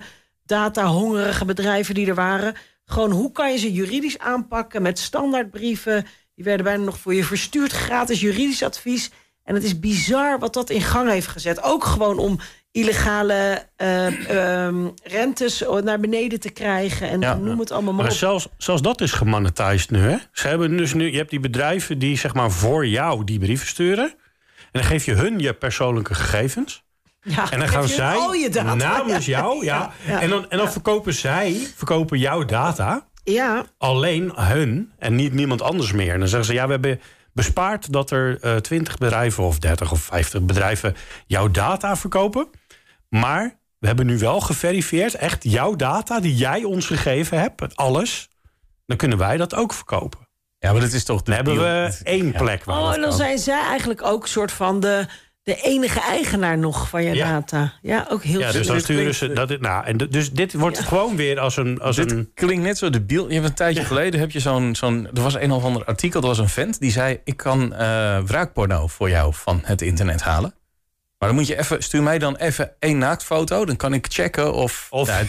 data-hongerige bedrijven die er waren. Gewoon, hoe kan je ze juridisch aanpakken met standaardbrieven? Die werden bijna nog voor je verstuurd, gratis juridisch advies. En het is bizar wat dat in gang heeft gezet. Ook gewoon om illegale rentes naar beneden te krijgen. En noem het allemaal maar op. Zelfs dat is gemonetized nu, hè? Ze hebben dus nu, je hebt die bedrijven die zeg maar voor jou die brieven sturen. En dan geef je hun je persoonlijke gegevens. Ja, en dan gaan zij namens jou... En dan verkopen jouw data. Ja. Alleen hun en niemand anders meer. En dan zeggen ze, we hebben bespaard dat er 20 bedrijven of 30 of 50 bedrijven jouw data verkopen. Maar we hebben nu wel geverifieerd, echt jouw data die jij ons gegeven hebt, alles. Dan kunnen wij dat ook verkopen. Ja, maar dat is toch... Dan hebben we één plek. En dan zijn zij eigenlijk ook een soort van de enige eigenaar nog van je data. Ja, ook heel dus dan sturen ze... Dus dit wordt gewoon weer als een... Dit klinkt net zo debiel. Je hebt een tijdje geleden heb je zo'n... Er was een of ander artikel, er was een vent die zei... ik kan wraakporno voor jou van het internet halen. Maar dan moet je stuur mij dan even 1 naaktfoto. Dan kan ik checken of...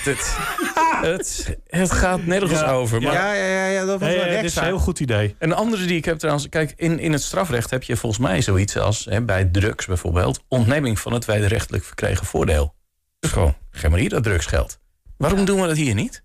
Het gaat nergens over. Maar dat was dit is een heel goed idee. Een andere die ik heb trouwens... Kijk, in het strafrecht heb je volgens mij zoiets als... bij drugs bijvoorbeeld... ontneming van het wederrechtelijk verkregen voordeel. Dus gewoon, geef maar hier dat drugsgeld. Waarom doen we dat hier niet?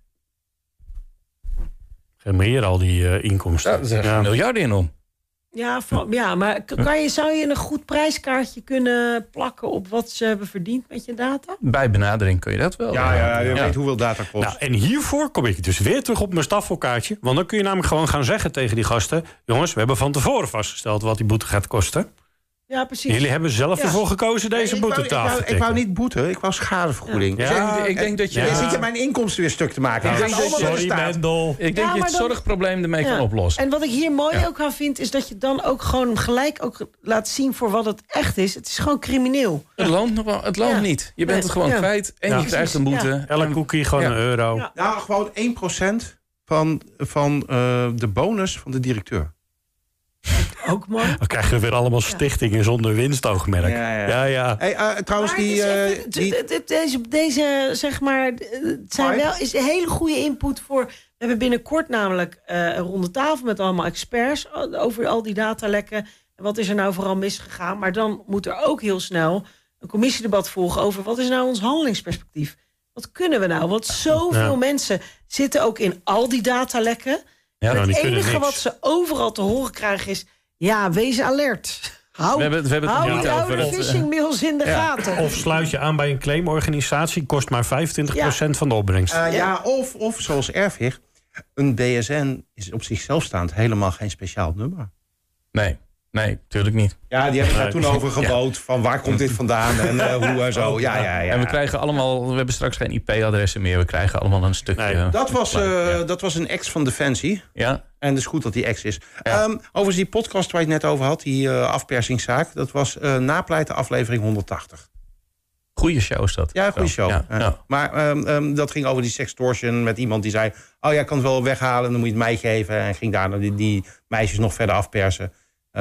Geef maar hier al die inkomsten. Daar zijn miljarden in om. Ja, maar zou je een goed prijskaartje kunnen plakken op wat ze hebben verdiend met je data? Bij benadering kun je dat wel. Je weet hoeveel data kost. Nou, en hiervoor kom ik dus weer terug op mijn staffelkaartje. Want dan kun je namelijk gewoon gaan zeggen tegen die gasten... jongens, we hebben van tevoren vastgesteld wat die boete gaat kosten. Ja, precies. Jullie hebben zelf ervoor gekozen deze boete te aftikken. Ik wou niet boeten, ik wou schadevergoeding. Ja. Ik denk dat je... zit je mijn inkomsten weer stuk te maken. Sorry, Mendel. Ik denk dat je het zorgprobleem ermee kan oplossen. En wat ik hier mooi ook aan vind... is dat je dan ook gewoon gelijk ook laat zien voor wat het echt is. Het is gewoon crimineel. Het loont niet. Je bent het gewoon kwijt en je krijgt een boete. Ja. Elke cookie gewoon €1. Ja. Nou, gewoon 1% van de bonus van de directeur. Ook mooi. Dan krijgen we weer allemaal stichtingen zonder winstoogmerk. Ja. Hey, trouwens, deze zeg maar, is een hele goede input voor. We hebben binnenkort namelijk een ronde tafel met allemaal experts over al die datalekken. En wat is er nou vooral misgegaan? Maar dan moet er ook heel snel een commissiedebat volgen over wat is nou ons handelingsperspectief? Wat kunnen we nou? Want zoveel mensen zitten ook in al die datalekken. Ja, het enige wat ze overal te horen krijgen is... wees alert. Hou de phishingmails in de gaten. Of sluit je aan bij een claimorganisatie... kost maar 25% van de opbrengst. Of zoals Ervig... een BSN is op zichzelf staand helemaal geen speciaal nummer. Nee, natuurlijk niet. Ja, die hebben daar toen over gebood. Van waar komt dit vandaan en hoe en zo. Ja. En we krijgen allemaal... We hebben straks geen IP-adressen meer. We krijgen allemaal een stukje... Dat was een ex van Defensie. Ja. En het is goed dat die ex is. Overigens die podcast waar je het net over had. Die afpersingszaak. Dat was Napleiten aflevering 180. Goeie show is dat. Ja, goede show. Ja. Maar dat ging over die sextortion met iemand die zei... ik kan het wel weghalen, dan moet je het mij geven. En ging daarna die meisjes nog verder afpersen.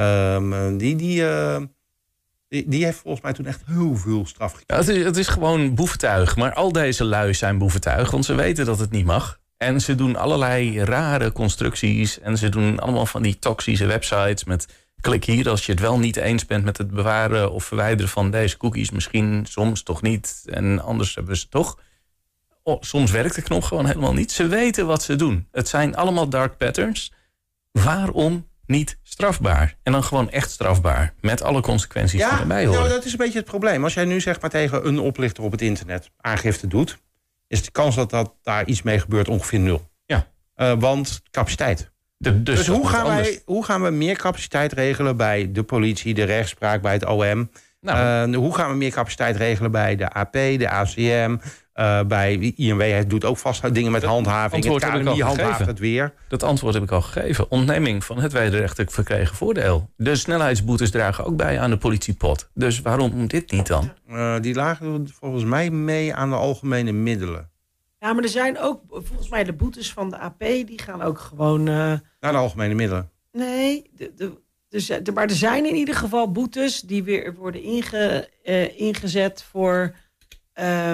Die heeft volgens mij toen echt heel veel straf gekregen. Ja, het is gewoon boeventuig. Maar al deze lui zijn boeventuig. Want ze weten dat het niet mag. En ze doen allerlei rare constructies. En ze doen allemaal van die toxische websites met... klik hier als je het wel niet eens bent met het bewaren... of verwijderen van deze cookies. Misschien, soms toch niet. En anders hebben ze toch... soms werkt de knop gewoon helemaal niet. Ze weten wat ze doen. Het zijn allemaal dark patterns. Waarom niet strafbaar? En dan gewoon echt strafbaar. Met alle consequenties die erbij horen. Dat is een beetje het probleem. Als jij nu zeg maar tegen een oplichter op het internet aangifte doet... is de kans dat daar iets mee gebeurt ongeveer 0. Ja. Want capaciteit. Dus hoe gaan we meer capaciteit regelen bij de politie, de rechtspraak, bij het OM? Hoe gaan we meer capaciteit regelen bij de AP, de ACM... bij INW doet ook vast dingen met handhaving. Het KNMI handhaaft het weer. Dat antwoord heb ik al gegeven. Ontneming van het wederrechtelijk verkregen voordeel. De snelheidsboetes dragen ook bij aan de politiepot. Dus waarom dit niet dan? Die lagen volgens mij mee aan de algemene middelen. Ja, maar er zijn ook volgens mij de boetes van de AP... die gaan ook gewoon... naar de algemene middelen? Nee, maar er zijn in ieder geval boetes... die weer worden ingezet voor...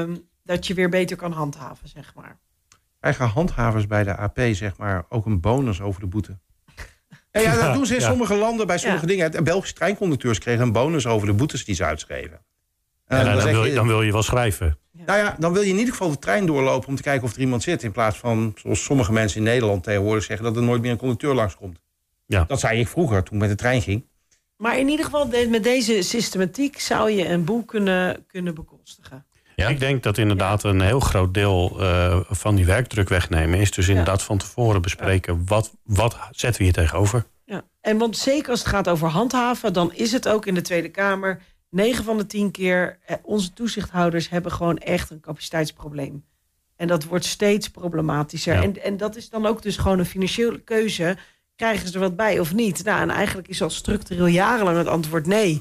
dat je weer beter kan handhaven, zeg maar. Krijgen handhavers bij de AP zeg maar ook een bonus over de boete? Ja, dat doen ze in sommige landen bij sommige dingen. En Belgische treinconducteurs kregen een bonus over de boetes die ze uitschreven. Dan wil je wel schrijven. Nou ja, dan wil je in ieder geval de trein doorlopen om te kijken of er iemand zit. In plaats van, zoals sommige mensen in Nederland tegenwoordig zeggen, dat er nooit meer een conducteur langskomt. Ja. Dat zei ik vroeger toen ik met de trein ging. Maar in ieder geval, met deze systematiek zou je een boel kunnen bekostigen. Ja. Ik denk dat inderdaad een heel groot deel van die werkdruk wegnemen is. Dus inderdaad van tevoren bespreken, wat zetten we hier tegenover? Ja. En want zeker als het gaat over handhaven, dan is het ook in de Tweede Kamer 9 van de 10 keer, onze toezichthouders hebben gewoon echt een capaciteitsprobleem. En dat wordt steeds problematischer. Ja. En dat is dan ook dus gewoon een financiële keuze. Krijgen ze er wat bij of niet? Nou, en eigenlijk is al structureel jarenlang het antwoord nee.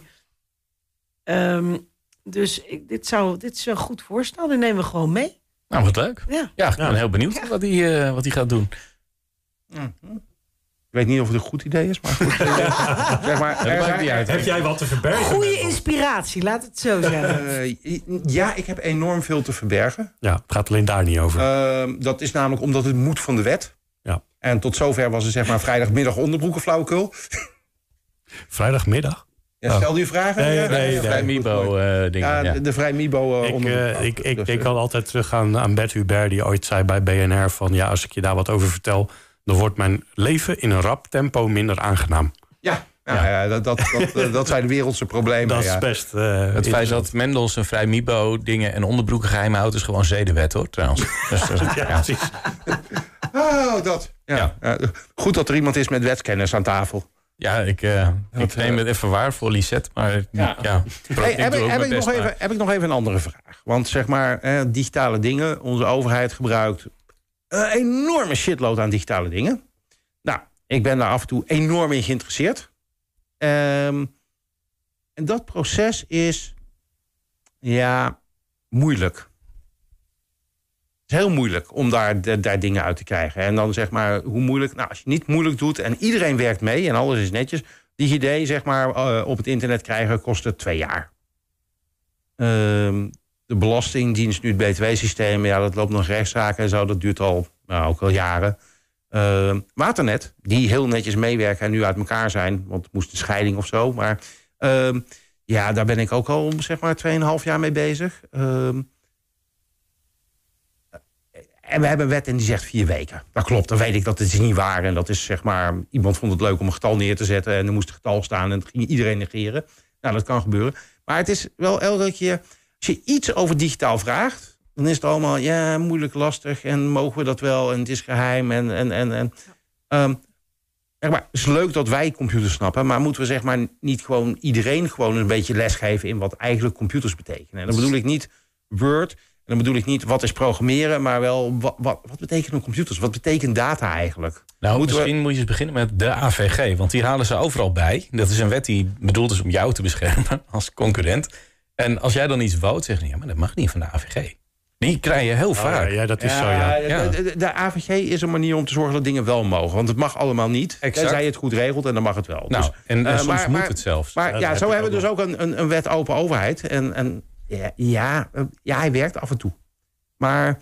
Dus dit is een goed voorstel. Die nemen we gewoon mee. Nou, wat leuk. Ja, ik ben heel benieuwd wat hij gaat doen. Ik weet niet of het een goed idee is, maar goed. Zeg maar heb jij wat te verbergen? Goede inspiratie, laat het zo zeggen. Ja, ik heb enorm veel te verbergen. Ja, het gaat alleen daar niet over. Dat is namelijk omdat het moet van de wet. Ja. En tot zover was het zeg maar vrijdagmiddag onderbroeken flauwekul. Vrijdagmiddag? Ja, stel je vragen. Nee, Vrij Mibo dingen. De Vrij Mibo Ik kan altijd teruggaan aan Bert Hubert, die ooit zei bij BNR van, ja, als ik je daar wat over vertel, dan wordt mijn leven in een rap tempo minder aangenaam. Dat zijn de wereldse problemen. Dat is best... het feit dat Mendels een Vrij Mibo dingen en onderbroeken geheim houdt, is gewoon zedenwet, hoor, trouwens. Precies. Oh, dat. Ja. Goed dat er iemand is met wetskennis aan tafel. Ja, ik neem het even waar voor Lisette, maar heb ik nog even een andere vraag. Want zeg maar, digitale dingen, onze overheid gebruikt een enorme shitload aan digitale dingen. Nou, ik ben daar af en toe enorm in geïnteresseerd. En dat proces is, moeilijk. Het is heel moeilijk om daar dingen uit te krijgen. En dan zeg maar, hoe moeilijk? Nou, als je niet moeilijk doet en iedereen werkt mee en alles is netjes. DigiD, zeg maar, op het internet krijgen kost 2 jaar. De Belastingdienst, nu het BTW-systeem, dat loopt nog rechtszaken en zo. Dat duurt ook al jaren. Waternet, die heel netjes meewerken en nu uit elkaar zijn. Want het moest een scheiding of zo. Maar daar ben ik ook al zeg maar 2,5 jaar mee bezig. En we hebben een wet en die zegt 4 weken. Dat klopt, dan weet ik dat het is niet waar. En dat is zeg maar, iemand vond het leuk om een getal neer te zetten. En er moest een getal staan en dat ging iedereen negeren. Nou, dat kan gebeuren. Maar het is wel elke keer, als je iets over digitaal vraagt, dan is het allemaal, moeilijk, lastig. En mogen we dat wel? En het is geheim. Het is leuk dat wij computers snappen. Maar moeten we zeg maar niet gewoon iedereen gewoon een beetje lesgeven in wat eigenlijk computers betekenen. En dan bedoel ik niet Word. En dan bedoel ik niet wat is programmeren, maar wel wat betekenen computers? Wat betekent data eigenlijk? Nou, misschien moet je eens beginnen met de AVG. Want die halen ze overal bij. Dat is een wet die bedoeld is om jou te beschermen als concurrent. En als jij dan iets woudt, zeg je, ja, maar dat mag niet van de AVG. Die krijg je heel vaak. Ja, dat is zo, ja. De AVG is een manier om te zorgen dat dingen wel mogen. Want het mag allemaal niet. Tenzij je het goed regelt en dan mag het wel. Nou, dus, en soms moet het zelfs. Maar zo hebben we dus ook een wet open overheid. En hij werkt af en toe. Maar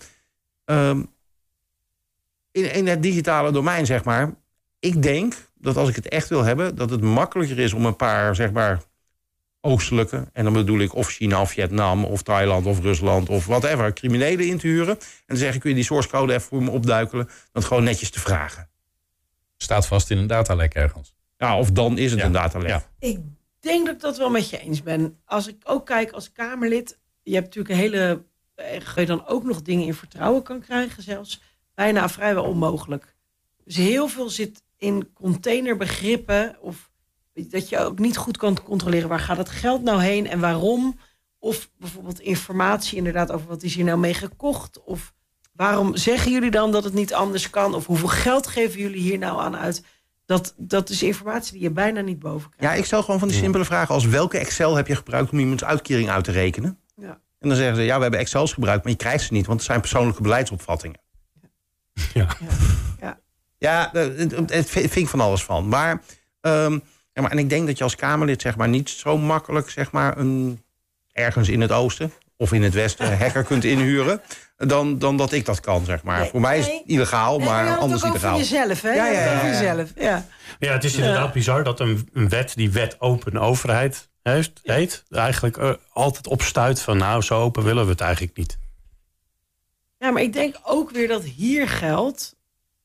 in het digitale domein, zeg maar, ik denk dat als ik het echt wil hebben, dat het makkelijker is om een paar, zeg maar, oostelijke, en dan bedoel ik of China of Vietnam of Thailand of Rusland of whatever, criminelen in te huren. En dan zeg ik, kun je die source code even voor me opduikelen, dan gewoon netjes te vragen. Staat vast in een datalek ergens. Ja, of dan is het een datalek. Ja. Ik denk dat ik dat wel met je eens ben. Als ik ook kijk als Kamerlid, je hebt natuurlijk een hele, je dan ook nog dingen in vertrouwen kan krijgen, zelfs bijna vrijwel onmogelijk. Dus heel veel zit in containerbegrippen of dat je ook niet goed kan controleren waar gaat het geld nou heen en waarom. Of bijvoorbeeld informatie inderdaad over wat is hier nou mee gekocht. Of waarom zeggen jullie dan dat het niet anders kan? Of hoeveel geld geven jullie hier nou aan uit? Dat is informatie die je bijna niet boven krijgt. Ja, ik stel gewoon van die simpele vragen als welke Excel heb je gebruikt om iemands uitkering uit te rekenen? Ja. En dan zeggen ze, ja, we hebben Excels gebruikt, maar je krijgt ze niet, want het zijn persoonlijke beleidsopvattingen. Ja, het vind ik van alles van. Maar en ik denk dat je als Kamerlid zeg maar niet zo makkelijk zeg maar ergens in het oosten of in het Westen hacker kunt inhuren, dan dat ik dat kan, zeg maar. Voor mij is het illegaal, maar anders illegaal. Voor jezelf, hè? Ja, het is inderdaad bizar dat een wet die wet open overheid heet, eigenlijk altijd opstuit van nou, zo open willen we het eigenlijk niet. Ja, maar ik denk ook weer dat hier geldt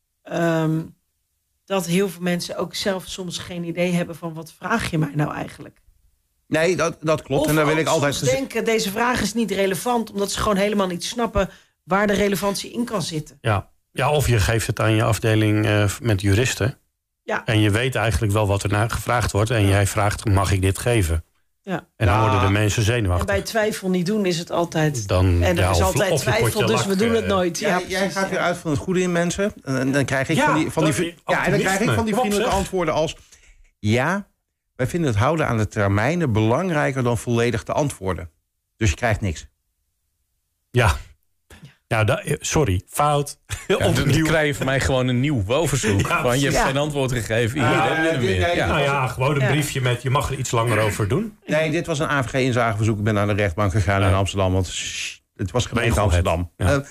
dat heel veel mensen ook zelf soms geen idee hebben van wat vraag je mij nou eigenlijk. Nee, dat klopt. Of en daar wil ik altijd denken, deze vraag is niet relevant, omdat ze gewoon helemaal niet snappen waar de relevantie in kan zitten. Ja, of je geeft het aan je afdeling met juristen. Ja. En je weet eigenlijk wel wat er naar gevraagd wordt. En jij vraagt, mag ik dit geven? Ja. En dan worden de mensen zenuwachtig. En bij twijfel niet doen is het altijd. Dan, en er is altijd of twijfel, dus we doen het nooit. Jij gaat weer uit van het goede in mensen. En dan krijg ik van die vriendelijke antwoorden als... Ja, wij vinden het houden aan de termijnen belangrijker dan volledig te antwoorden. Dus je krijgt niks. Ja. Sorry, fout. Dan krijg je van mij gewoon een nieuw WOV-verzoek. Je hebt geen antwoord gegeven. Gewoon een briefje met je mag er iets langer over doen. Nee, dit was een AVG-inzageverzoek. Ik ben naar de rechtbank gegaan in Amsterdam. Want het was gemeente Amsterdam. Ja.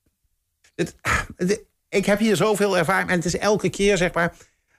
Ik heb hier zoveel ervaring. En het is elke keer, zeg maar...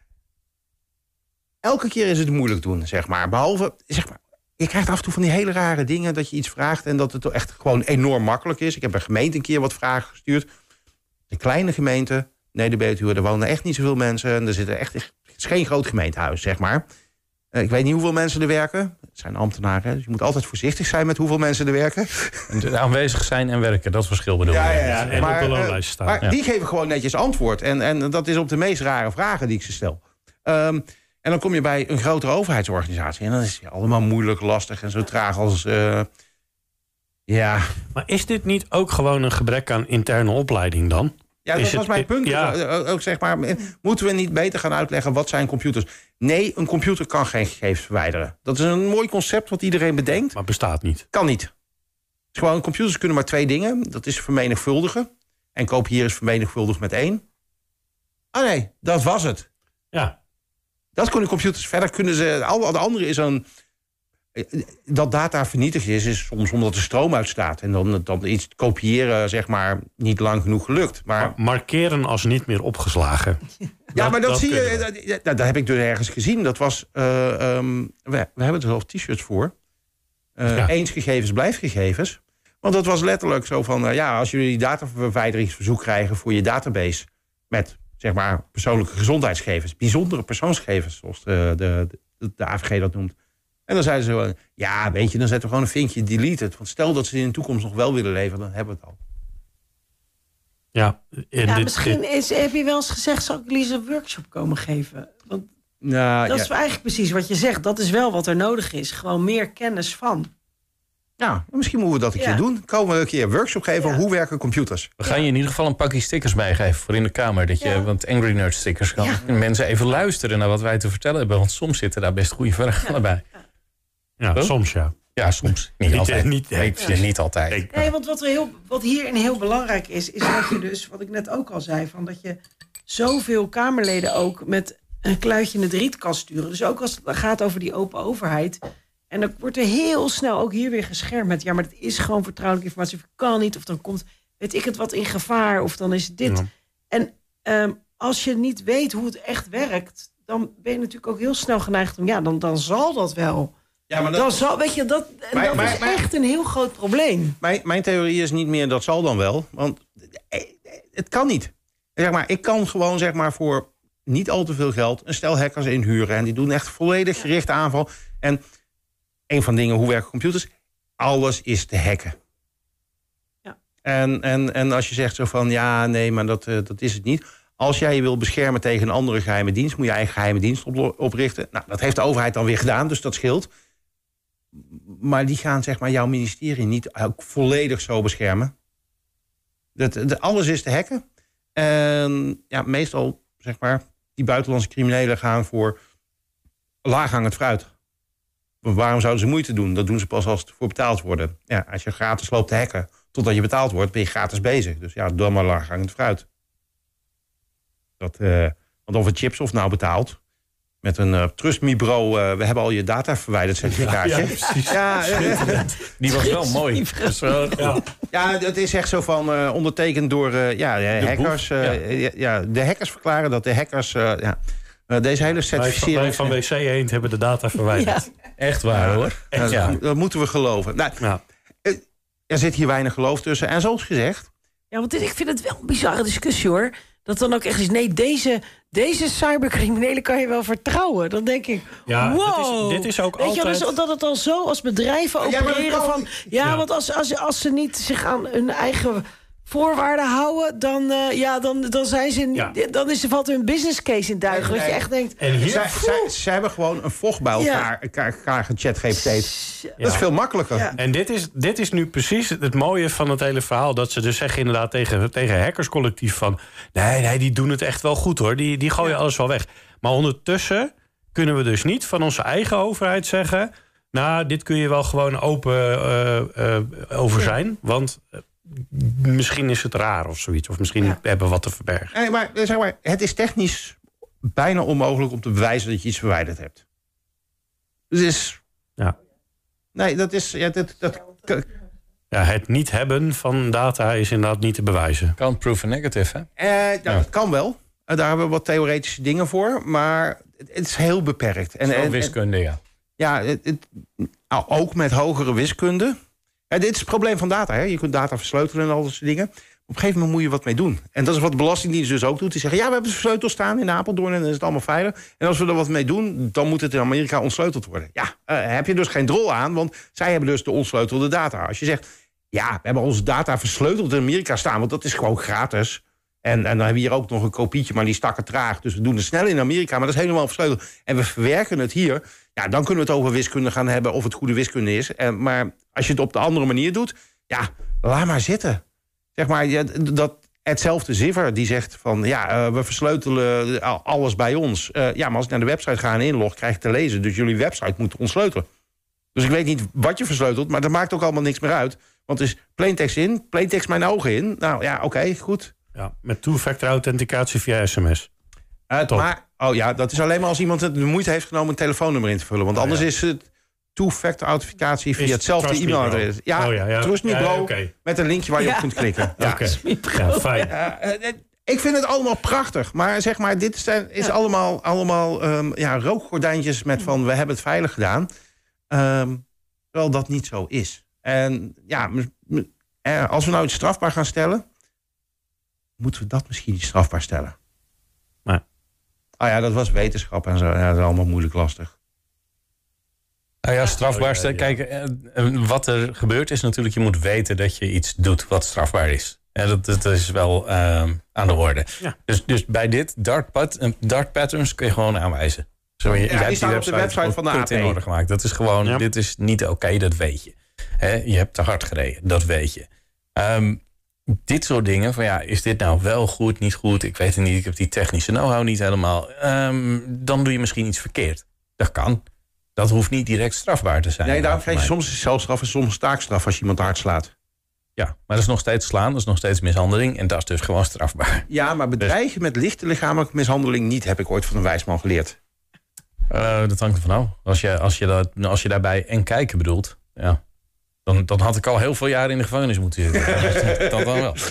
Elke keer is het moeilijk doen, zeg maar. Behalve, zeg maar... Je krijgt af en toe van die hele rare dingen dat je iets vraagt en dat het echt gewoon enorm makkelijk is. Ik heb een gemeente een keer wat vragen gestuurd. Een kleine gemeente, Neder-Betuwe, daar wonen echt niet zoveel mensen. En er zitten echt, het is geen groot gemeentehuis, zeg maar. Ik weet niet hoeveel mensen er werken. Het zijn ambtenaren, dus je moet altijd voorzichtig zijn met hoeveel mensen er werken. Aanwezig zijn en werken, dat verschil bedoel je. Ja. En op de loonlijst staan. Maar die geven gewoon netjes antwoord. En dat is op de meest rare vragen die ik ze stel. En dan kom je bij een grotere overheidsorganisatie. En dan is het allemaal moeilijk, lastig en zo traag als... Maar is dit niet ook gewoon een gebrek aan interne opleiding dan? Ja, dat was mijn punt. Ook zeg maar, moeten we niet beter gaan uitleggen wat zijn computers? Nee, een computer kan geen gegevens verwijderen. Dat is een mooi concept wat iedereen bedenkt. Maar bestaat niet. Kan niet. Gewoon, computers kunnen maar 2 dingen. Dat is vermenigvuldigen. En kopiëren is vermenigvuldigd met 1. Oh nee, dat was het. Ja. Dat kunnen computers. Verder kunnen ze... Al de andere is een... Dat data vernietigd is soms omdat de stroom uitstaat. En dan iets kopiëren, zeg maar, niet lang genoeg gelukt. Maar markeren als niet meer opgeslagen. Maar dat zie je... Dat heb ik dus ergens gezien. Dat was... we hebben er zelf t-shirts voor. Eens gegevens, blijft gegevens. Want dat was letterlijk zo van... als jullie die dataverwijderingsverzoek krijgen voor je database... met, zeg maar, persoonlijke gezondheidsgegevens... bijzondere persoonsgegevens, zoals de AVG dat noemt... En dan zeiden ze, weet je, dan zetten we gewoon een vinkje deleted. Want stel dat ze in de toekomst nog wel willen leveren, dan hebben we het al. Misschien heb je wel eens gezegd, zou ik Lies een workshop komen geven? Want dat is eigenlijk precies wat je zegt. Dat is wel wat er nodig is. Gewoon meer kennis van. Ja, misschien moeten we dat een keer doen. Komen we een keer een workshop geven hoe werken computers. We gaan je in ieder geval een pakje stickers bijgeven voor in de kamer. Want Angry Nerd stickers kan mensen even luisteren naar wat wij te vertellen hebben. Want soms zitten daar best goede verhalen bij. Ja, soms ja. Ja, soms. Niet altijd. Niet altijd. Nee, want wat hierin heel belangrijk is dat je dus, wat ik net ook al zei, van dat je zoveel Kamerleden ook met een kluitje in het riet kan sturen. Dus ook als het gaat over die open overheid. En dan wordt er heel snel ook hier weer geschermd met... maar het is gewoon vertrouwelijke informatie, of kan niet... of dan komt, weet ik het, wat in gevaar, of dan is dit. Ja. En als je niet weet hoe het echt werkt... dan ben je natuurlijk ook heel snel geneigd om... dan zal dat wel... Ja, maar dat is echt een heel groot probleem. Mijn theorie is niet meer dat zal dan wel. Want het kan niet. Zeg maar, ik kan gewoon zeg maar, voor niet al te veel geld... een stel hackers inhuren. En die doen echt volledig gerichte aanval. En een van de dingen, hoe werken computers? Alles is te hacken. Ja. En als je zegt zo van... maar dat is het niet. Als jij je wil beschermen tegen een andere geheime dienst... moet je eigen geheime dienst oprichten. Nou, dat heeft de overheid dan weer gedaan, dus dat scheelt. Maar die gaan zeg maar jouw ministerie niet volledig zo beschermen. Alles is te hacken. En meestal zeg maar die buitenlandse criminelen gaan voor laaghangend fruit. Want waarom zouden ze moeite doen? Dat doen ze pas als het voor betaald worden. Ja, als je gratis loopt te hacken totdat je betaald wordt, ben je gratis bezig. Dus doe maar laaghangend fruit. Want of het chips of nou betaalt, met een Trust Me Bro... we hebben al je data verwijderd certificaatje. Ja, precies. Die was wel mooi. Ja, het is echt zo van ondertekend door hackers. De hackers verklaren dat de hackers... deze hele certificering... Wij van WC Eend hebben de data verwijderd. Ja. Echt waar, hoor. Dat moeten we geloven. Nou, er zit hier weinig geloof tussen. En zoals gezegd... Ja, want ik vind het wel een bizarre discussie, hoor. Dat dan ook echt is, nee, deze cybercriminelen kan je wel vertrouwen. Dan denk ik, wow. Dit is ook Weet altijd... je, dus dat het al zo als bedrijven opereren van... Ja, want als ze niet zich aan hun eigen voorwaarden houden... dan zijn ze... Dan valt hun business case in duigen. Dat je echt denkt... En hier... Ze hebben gewoon een vocht bij elkaar gechat GPT. Dat is veel makkelijker. Ja. En dit is nu precies het mooie van het hele verhaal. Dat ze dus zeggen inderdaad tegen hackerscollectief van... Nee, die doen het echt wel goed, hoor. Die gooien alles wel weg. Maar ondertussen kunnen we dus niet van onze eigen overheid zeggen... Nou, dit kun je wel gewoon open over zijn. Want... misschien is het raar of zoiets. Of misschien hebben we wat te verbergen. Nee, maar zeg maar, het is technisch bijna onmogelijk om te bewijzen dat je iets verwijderd hebt. Dus nee, dat is... het niet hebben van data is inderdaad niet te bewijzen. Can't prove a negative, hè? Dat kan wel. Daar hebben we wat theoretische dingen voor. Maar het is heel beperkt. En wiskunde, ja. Ja, ook met hogere wiskunde... dit is het probleem van data. Hè? Je kunt data versleutelen en al dat soort dingen. Op een gegeven moment moet je wat mee doen. En dat is wat de Belastingdienst dus ook doet. Die zeggen, we hebben de sleutel staan in Apeldoorn... en dan is het allemaal veilig. En als we er wat mee doen, dan moet het in Amerika ontsleuteld worden. Heb je dus geen drol aan, want zij hebben dus de ontsleutelde data. Als je zegt, we hebben onze data versleuteld in Amerika staan... want dat is gewoon gratis... En dan hebben we hier ook nog een kopietje, maar die stakken traag. Dus we doen het snel in Amerika, maar dat is helemaal versleuteld. En we verwerken het hier. Ja, dan kunnen we het over wiskunde gaan hebben of het goede wiskunde is. Maar als je het op de andere manier doet, laat maar zitten. Zeg maar, hetzelfde Ziver die zegt van... we versleutelen alles bij ons. Maar als ik naar de website ga en inlog, krijg ik te lezen. Dus jullie website moet ontsleutelen. Dus ik weet niet wat je versleutelt, maar dat maakt ook allemaal niks meer uit. Want het is plaintext in, plaintext mijn ogen in. Nou ja, oké, goed. Ja, met two-factor authenticatie via sms. Maar, dat is alleen maar als iemand de moeite heeft genomen... een telefoonnummer in te vullen. Want anders is het two-factor authenticatie via hetzelfde e-mailadres. Trust Me Bro, met een linkje waar je op kunt klikken. Fijn. Ik vind het allemaal prachtig. Maar zeg maar, dit is allemaal rookgordijntjes... met van, we hebben het veilig gedaan. Terwijl dat niet zo is. En als we nou iets strafbaar gaan stellen... moeten we dat misschien niet strafbaar stellen? Dat was wetenschap en zo. Ja, dat is allemaal moeilijk lastig. Strafbaar stellen. Kijk, wat er gebeurt is natuurlijk... je moet weten dat je iets doet wat strafbaar is. Dat is wel aan de orde. Ja. Dus bij dit, dark patterns kun je gewoon aanwijzen. Die staat op de website van de AP. In orde gemaakt. Dat is gewoon, dit is niet oké, dat weet je. Je hebt te hard gereden, dat weet je. Dit soort dingen, van is dit nou wel goed, niet goed? Ik weet het niet, ik heb die technische know-how niet helemaal. Dan doe je misschien iets verkeerd. Dat kan. Dat hoeft niet direct strafbaar te zijn. Nee, daarom krijg je soms celstraf en soms taakstraf als je iemand hard slaat. Ja, maar dat is nog steeds slaan, dat is nog steeds mishandeling... en dat is dus gewoon strafbaar. Ja, maar bedreigen met lichte lichamelijke mishandeling niet... heb ik ooit van een wijsman geleerd. Dat hangt ervan af. Als je daarbij en kijken bedoelt... Dan had ik al heel veel jaren in de gevangenis moeten zitten. Dat dan wel.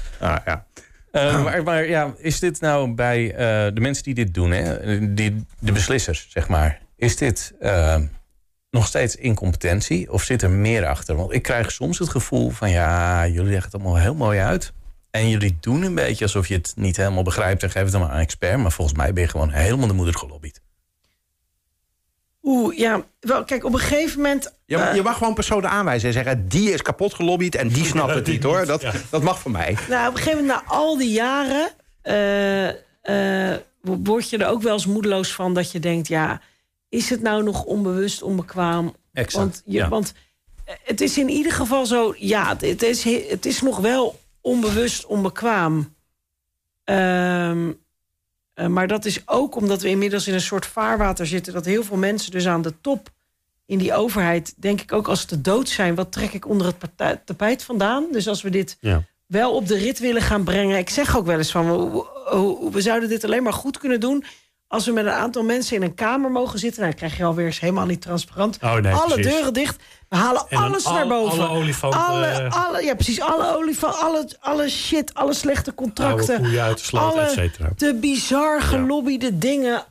Maar is dit nou bij de mensen die dit doen... de beslissers, zeg maar... is dit nog steeds incompetentie of zit er meer achter? Want ik krijg soms het gevoel van... jullie leggen het allemaal heel mooi uit... en jullie doen een beetje alsof je het niet helemaal begrijpt... en geven het allemaal aan een expert... maar volgens mij ben je gewoon helemaal de moeder gelobbyd. Kijk, op een gegeven moment... Je mag gewoon personen aanwijzen en zeggen... die is kapot gelobbyd en die snapt het niet, hoor. Dat mag van mij. Nou, op een gegeven moment, na al die jaren... word je er ook wel eens moedeloos van dat je denkt... is het nou nog onbewust onbekwaam? Exact, Want het is in ieder geval zo... het is nog wel onbewust onbekwaam. Maar dat is ook omdat we inmiddels in een soort vaarwater zitten... dat heel veel mensen dus aan de top in die overheid... denk ik ook als ze te dood zijn... wat trek ik onder het tapijt vandaan? Dus als we dit wel op de rit willen gaan brengen... ik zeg ook wel eens van... we zouden dit alleen maar goed kunnen doen... als we met een aantal mensen in een kamer mogen zitten... nou, dan krijg je alweer eens helemaal niet transparant. Alle deuren dicht. We halen alles naar boven. Alle olifanten. Alle olifanten, alle shit, alle slechte contracten. Oude koeien uit de sloot, et cetera. De bizar gelobbide dingen.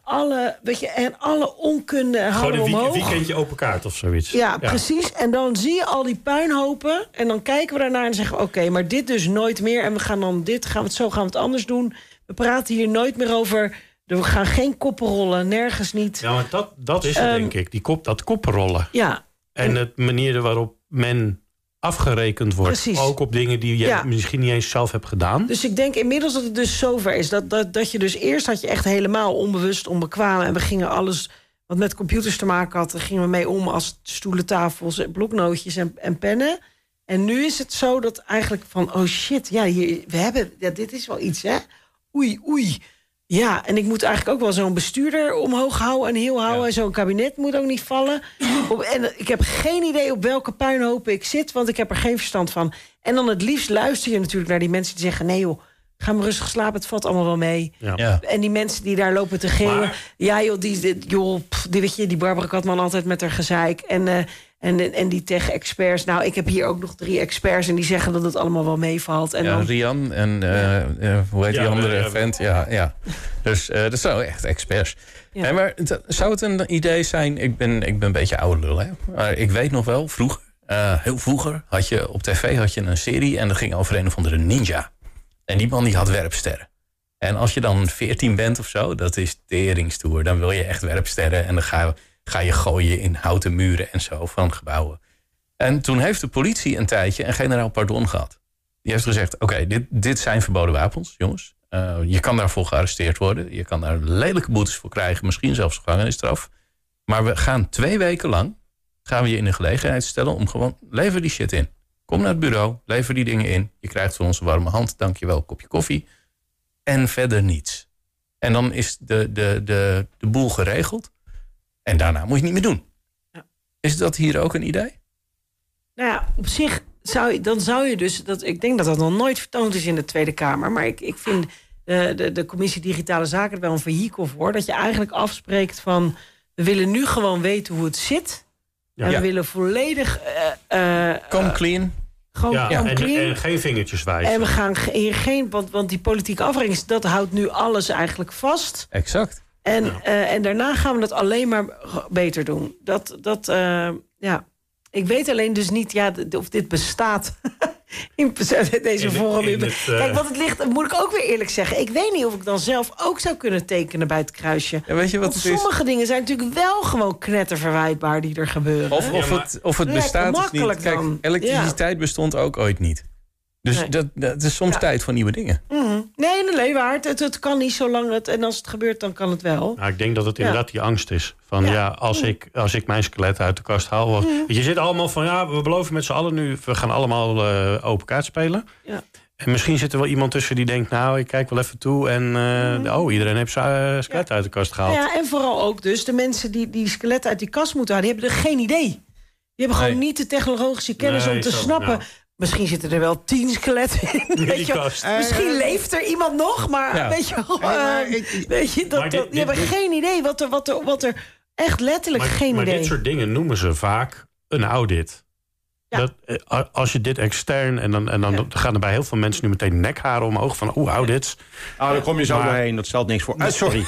En alle onkunde halen we omhoog. Gewoon een weekendje open kaart of zoiets. Ja, precies. En dan zie je al die puinhopen. En dan kijken we daarnaar en zeggen... oké, maar dit dus nooit meer. En we gaan dan gaan we het anders doen. We praten hier nooit meer over... We gaan geen koppen rollen, nergens niet. Ja, maar dat is het, denk ik. Dat koppenrollen. Ja. En de manier waarop men afgerekend wordt. Precies. Ook op dingen die je misschien niet eens zelf hebt gedaan. Dus ik denk inmiddels dat het dus zover is. Dat je dus eerst had je echt helemaal onbewust, onbekwaam. En we gingen alles wat met computers te maken had... daar gingen we mee om als stoelen, tafels, bloknootjes en pennen. En nu is het zo dat eigenlijk van... oh shit, dit is wel iets, hè? Oei. Ja, en ik moet eigenlijk ook wel zo'n bestuurder omhoog houden en heel houden. En zo'n kabinet moet ook niet vallen. En ik heb geen idee op welke puinhopen ik zit, want ik heb er geen verstand van. En dan het liefst luister je natuurlijk naar die mensen die zeggen... nee joh, ga maar rustig slapen, het valt allemaal wel mee. Ja. En die mensen die daar lopen te gillen... maar... ja joh, die Barbara Katman altijd met haar gezeik. En die tech-experts. Nou, ik heb hier ook nog 3 experts... en die zeggen dat het allemaal wel meevalt. En dan... Rian en hoe heet die andere vent? Ja. Dus dat zijn echt experts. Ja. En maar zou het een idee zijn... Ik ben een beetje oude lul, hè? Maar ik weet nog wel, heel vroeger... had je op tv een serie... en dat ging over een of andere ninja. En die man die had werpsterren. En als je dan 14 bent of zo... dat is teringstoer. Dan wil je echt werpsterren... en dan ga je gooien in houten muren en zo van gebouwen. En toen heeft de politie een tijdje een generaal pardon gehad. Die heeft gezegd, oké, dit zijn verboden wapens, jongens. Je kan daarvoor gearresteerd worden. Je kan daar lelijke boetes voor krijgen. Misschien zelfs gevangenisstraf. Maar we gaan 2 weken lang... gaan we je in de gelegenheid stellen om gewoon... lever die shit in. Kom naar het bureau, lever die dingen in. Je krijgt van ons een warme hand, dankjewel, een kopje koffie. En verder niets. En dan is de boel geregeld... En daarna moet je het niet meer doen. Ja. Is dat hier ook een idee? Nou ja, op zich zou je dus... ik denk dat dat nog nooit vertoond is in de Tweede Kamer. Maar ik vind de Commissie Digitale Zaken er wel een vehikel voor. Dat je eigenlijk afspreekt van... we willen nu gewoon weten hoe het zit. Ja. En we willen volledig... Come clean. En geen vingertjes wijzen. En we gaan hier geen... Want die politieke afweging, dat houdt nu alles eigenlijk vast. Exact. En daarna gaan we dat alleen maar beter doen. Ik weet alleen dus niet of dit bestaat in deze vorm. Kijk, wat het ligt, moet ik ook weer eerlijk zeggen. Ik weet niet of ik dan zelf ook zou kunnen tekenen bij het kruisje. Ja, weet je wat het sommige dingen zijn natuurlijk wel gewoon knetterverwijtbaar die er gebeuren. Of het bestaat of niet. Kijk, elektriciteit bestond ook ooit niet. Dus dat is soms tijd voor nieuwe dingen. Mm-hmm. Nee, waar. Het kan niet zo lang. En als het gebeurt, dan kan het wel. Nou, ik denk dat het inderdaad die angst is. Van als ik mijn skelet uit de kast haal... Je zit allemaal van, we beloven met z'n allen nu... we gaan allemaal open kaart spelen. Ja. En misschien zit er wel iemand tussen die denkt... nou, ik kijk wel even toe en iedereen heeft zijn skelet uit de kast gehaald. Ja, en vooral ook dus de mensen die skelet uit die kast moeten halen... die hebben er geen idee. Die hebben gewoon niet de technologische kennis om te snappen... Nou. Misschien zitten er wel 10 skeletten in. Misschien leeft er iemand nog, maar weet je, die hebben geen idee wat er echt letterlijk geen idee. Maar dit soort dingen noemen ze vaak een audit. Ja. Als je dit extern... en dan gaan er bij heel veel mensen nu meteen nekharen omhoog... van audits. Daar kom je zo doorheen, dat stelt niks voor. Sorry.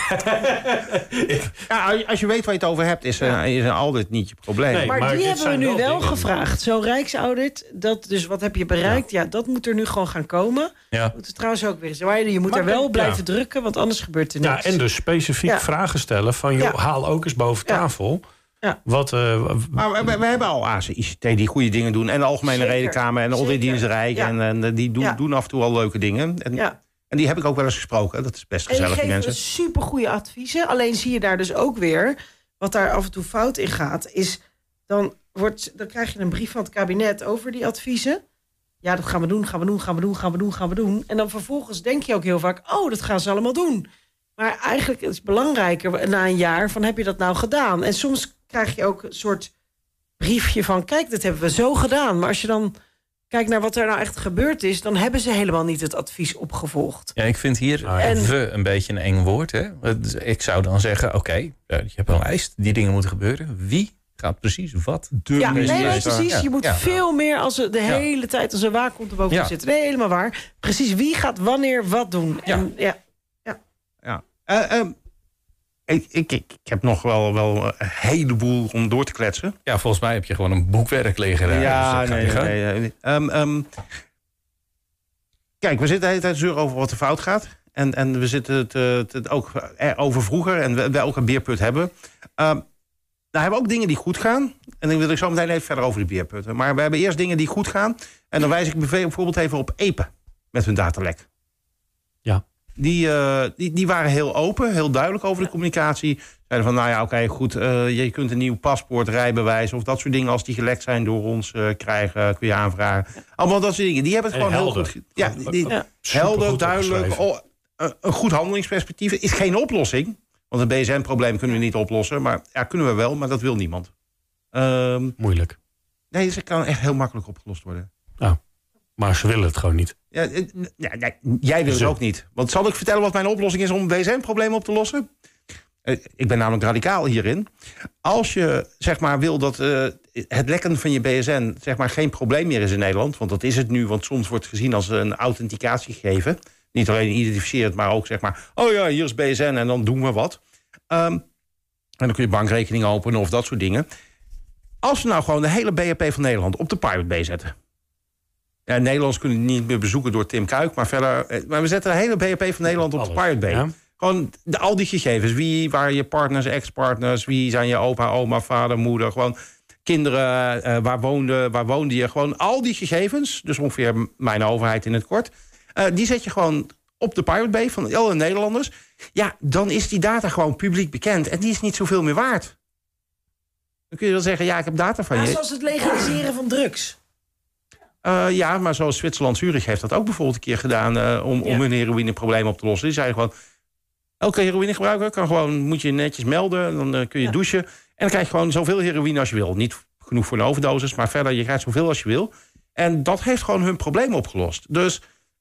Als je weet waar je het over hebt... is een audit niet je probleem. Nee, maar die hebben we nu wel gevraagd. Zo'n Rijksaudit, dus wat heb je bereikt? Ja, dat moet er nu gewoon gaan komen. Ja. Moet er trouwens ook weer zijn. Je moet er wel blijven drukken, want anders gebeurt er niks. Ja, en dus specifiek vragen stellen van... haal ook eens boven tafel... Ja. Maar we hebben al ACICT die goede dingen doen. En de Algemene Rekenkamer en de Auditdienst Rijk. En die doen af en toe al leuke dingen. En die heb ik ook wel eens gesproken. Dat is best gezellig, die mensen. Supergoeie adviezen. Alleen zie je daar dus ook weer... wat daar af en toe fout in gaat... is dan krijg je een brief van het kabinet over die adviezen. Ja, dat gaan we doen. En dan vervolgens denk je ook heel vaak... dat gaan ze allemaal doen. Maar eigenlijk is het belangrijker na een jaar... van heb je dat nou gedaan? En soms krijg je ook een soort briefje van... kijk, dat hebben we zo gedaan. Maar als je dan kijkt naar wat er nou echt gebeurd is, dan hebben ze helemaal niet het advies opgevolgd. Ja, ik vind hier een beetje een eng woord. Hè? Ik zou dan zeggen, oké, je hebt een lijst, die dingen moeten gebeuren. Wie gaat precies wat doen? Ja, precies. Ja. Je moet veel meer als de hele tijd als een waakhond erboven zitten. Nee, helemaal waar. Precies, wie gaat wanneer wat doen? Ik heb nog wel een heleboel om door te kletsen. Ja, volgens mij heb je gewoon een boekwerk liggen. Ja, nee. Kijk, we zitten de hele tijd zeuren over wat er fout gaat. En we zitten het ook over vroeger en welke beerput hebben. Nou hebben we ook dingen die goed gaan. En dan wil ik zo meteen even verder over de beerputten. Maar we hebben eerst dingen die goed gaan. En dan wijs ik bijvoorbeeld even op Epe met hun datalek. Ja. Die waren heel open, heel duidelijk over de communicatie. Zeiden van, oké, goed, je kunt een nieuw paspoort, rijbewijs of dat soort dingen, als die gelekt zijn door ons krijgen, kun je aanvragen. Allemaal dat soort dingen. Die hebben het gewoon helder. heel goed. Helder, duidelijk. Een goed handelingsperspectief is geen oplossing. Want een BSN-probleem kunnen we niet oplossen. Maar kunnen we wel, maar dat wil niemand. Moeilijk. Nee, ze kan echt heel makkelijk opgelost worden. Ja. Maar ze willen het gewoon niet. Jij wil het ook niet. Want zal ik vertellen wat mijn oplossing is om een BSN-probleem op te lossen? Ik ben namelijk radicaal hierin. Als je zeg maar wil dat het lekken van je BSN zeg maar geen probleem meer is in Nederland, want dat is het nu, want soms wordt het gezien als een authenticatiegegeven. Niet alleen identificeerd, maar ook zeg maar, oh ja, hier is BSN en dan doen we wat. En dan kun je bankrekening openen of dat soort dingen. Als we nou gewoon de hele BHP van Nederland op de Pirate Bay zetten. Ja, Nederlands kunnen we niet meer bezoeken door Tim Kuik, maar verder. Maar we zetten de hele BHP van Nederland op de Pirate Bay. Ja. Gewoon al die gegevens. Wie waren je partners, ex-partners? Wie zijn je opa, oma, vader, moeder? Gewoon kinderen, waar woonde je? Gewoon al die gegevens, dus ongeveer mijn overheid in het kort. Die zet je gewoon op de Pirate Bay van alle Nederlanders. Ja, dan is die data gewoon publiek bekend. En die is niet zoveel meer waard. Dan kun je wel zeggen, ik heb data van je. Zoals het legaliseren van drugs. Ja, maar zoals Zwitserland, Zurich heeft dat ook bijvoorbeeld een keer gedaan om hun heroïneprobleem op te lossen. Die zeiden gewoon, elke heroïnegebruiker moet je netjes melden, dan kun je douchen. En dan krijg je gewoon zoveel heroïne als je wil. Niet genoeg voor een overdosis, maar verder, je krijgt zoveel als je wil. En dat heeft gewoon hun probleem opgelost. Dus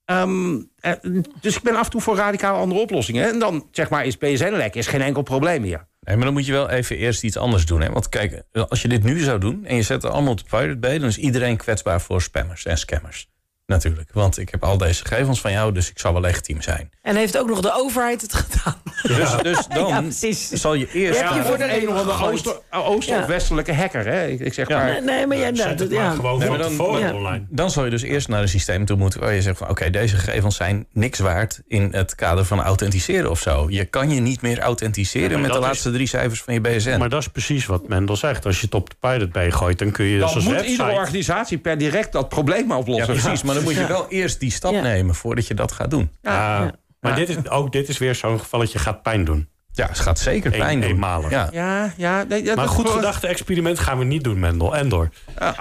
ik ben af en toe voor radicaal andere oplossingen. En dan, zeg maar, is BSN-lek is geen enkel probleem meer. Nee, maar dan moet je wel even eerst iets anders doen. Hè? Want kijk, als je dit nu zou doen en je zet er allemaal op de Pirate Bay, dan is iedereen kwetsbaar voor spammers en scammers. Natuurlijk, want ik heb al deze gegevens van jou, dus ik zal wel legitiem zijn. En heeft ook nog de overheid het gedaan. Dus dan zal je eerst... Ja, voor de een of andere oost- of westelijke hacker. Hè? Ik zeg maar... Nee, maar dan zal je dus eerst naar een systeem toe moeten waar je zegt van oké, deze gegevens zijn niks waard in het kader van authenticeren of zo. Je kan je niet meer authenticeren met de laatste 3 cijfers van je BSN. Maar dat is precies wat Mendel zegt. Als je het op de Pirate Bay gooit, dan kun je dan moet website... iedere organisatie per direct dat probleem oplossen. Ja, precies, maar dan moet je wel eerst die stap nemen voordat je dat gaat doen. Maar dit is weer zo'n geval dat je gaat pijn doen. Ja, het gaat zeker pijn doen. Eenmalig. Maar goed gedachte experiment gaan we niet doen, Mendel. En door.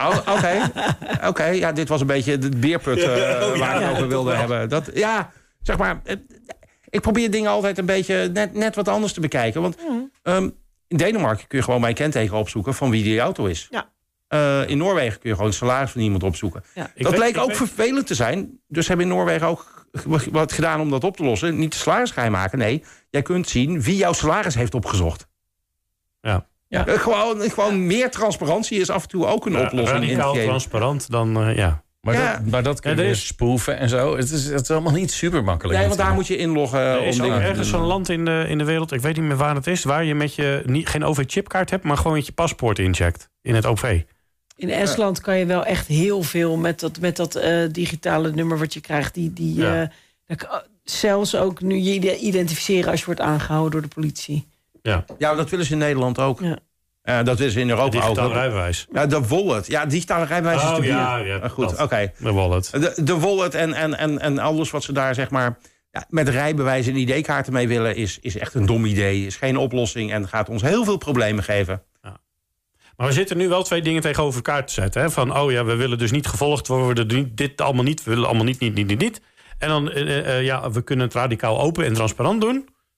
Oké, dit was een beetje de beerput waar ik het over wilde hebben. Zeg maar, ik probeer dingen altijd een beetje net wat anders te bekijken. Want in Denemarken kun je gewoon mijn kenteken opzoeken van wie die auto is. Ja. In Noorwegen kun je gewoon het salaris van iemand opzoeken. Ja. Dat bleek ook vervelend te zijn. Dus hebben in Noorwegen ook wat gedaan om dat op te lossen. Niet de salaris geheim maken. Nee, jij kunt zien wie jouw salaris heeft opgezocht. Ja. Gewoon meer transparantie is af en toe ook een oplossing. Radicaal transparant dan, Maar dat kun je spoeven en zo. Het is allemaal niet super makkelijk. Nee, want daar moet je inloggen. Er is ook ergens zo'n land in de wereld, ik weet niet meer waar het is, waar je met je geen OV-chipkaart hebt, maar gewoon met je paspoort incheckt in het OV. In Estland kan je wel echt heel veel met dat digitale nummer wat je krijgt. Zelfs ook nu je identificeren als je wordt aangehouden door de politie. Ja, dat willen ze in Nederland ook. Ja. Dat is in Europa ook. Digitale rijbewijs. Ja, de wallet. Ja, digitale rijbewijs is te duur. Goed, oké. De wallet. De wallet en alles wat ze daar zeg maar met rijbewijs en ID-kaarten mee willen is echt een dom idee. Is geen oplossing en gaat ons heel veel problemen geven. Ja. Maar we zitten nu wel 2 dingen tegenover elkaar te zetten. Hè? Van, we willen dus niet gevolgd worden. Dit allemaal niet. We willen allemaal niet. En dan, we kunnen het radicaal open en transparant doen.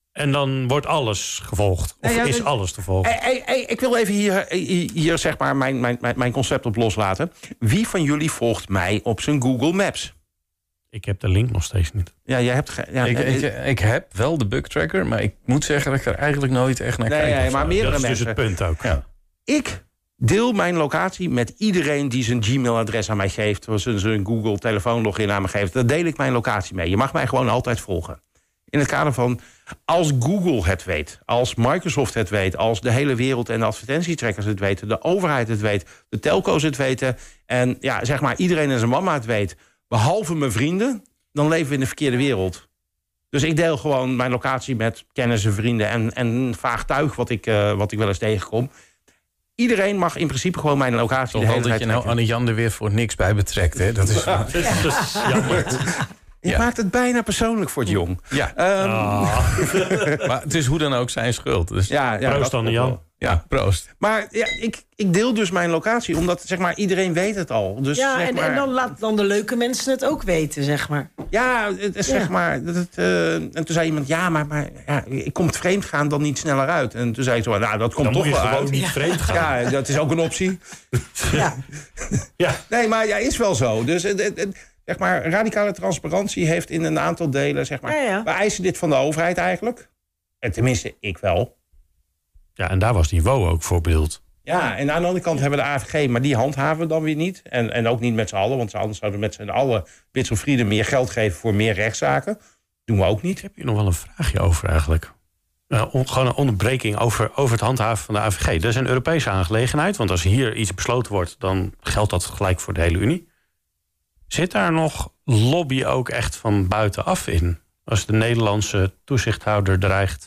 En dan wordt alles gevolgd. Of is alles te volgen. Ik wil even hier zeg maar mijn concept op loslaten. Wie van jullie volgt mij op zijn Google Maps? Ik heb de link nog steeds niet. Ja, jij hebt ik heb wel de bug tracker, maar ik moet zeggen dat ik er eigenlijk nooit echt naar kijk. Nee, maar meerdere dat is mensen. dus het punt ook. Ja. Ik deel mijn locatie met iedereen die zijn Gmail-adres aan mij geeft, of zijn Google telefoonlogin aan me geeft. Daar deel ik mijn locatie mee. Je mag mij gewoon altijd volgen. In het kader van, als Google het weet, als Microsoft het weet, als de hele wereld en de advertentietrekkers het weten, de overheid het weet, de telco's het weten en ja, zeg maar iedereen en zijn mama het weet, behalve mijn vrienden, dan leven we in de verkeerde wereld. Dus ik deel gewoon mijn locatie met kennissen, vrienden en vaag tuig wat ik wel eens tegenkom. Iedereen mag in principe gewoon mijn locatie Toch de hele wel dat tijd je nou Anne-Jan er weer voor niks bij betrekt, hè? Dat is Jammer. Je maakt het bijna persoonlijk voor het jong. Ja. Maar het is hoe dan ook zijn schuld. Dus Ja, Proost, dat Anne-Jan. wel. ja, proost. Maar ja, ik deel dus mijn locatie, omdat zeg maar, iedereen weet het al. Dus, Ja, zeg maar, en dan laat dan de leuke mensen het ook weten, zeg maar. Ja, het is, zeg maar. En toen zei iemand, maar ja, ik kom het vreemd gaan dan niet sneller uit. En toen zei ik zo, nou, dat komt Dan toch moet je wel gewoon uit. niet vreemd gaan. Ja, dat is ook een optie. Ja. Ja. Nee, maar ja, is wel zo. Dus zeg maar, radicale transparantie heeft in een aantal delen, zeg maar. Ja. We eisen dit van de overheid eigenlijk. En tenminste, ik wel. Ja, en daar was die WO ook voor bedoeld. Ja, en aan de andere kant hebben we de AVG, maar die handhaven we dan weer niet. En ook niet met z'n allen, want anders zouden we met z'n allen Bits of Freedom meer geld geven voor meer rechtszaken. Doen we ook niet. Ik heb hier nog wel een vraagje over eigenlijk. Gewoon een onderbreking over het handhaven van de AVG. Dat is een Europese aangelegenheid, want als hier iets besloten wordt, dan geldt dat gelijk voor de hele Unie. Zit daar nog lobby ook echt van buitenaf in? Als de Nederlandse toezichthouder dreigt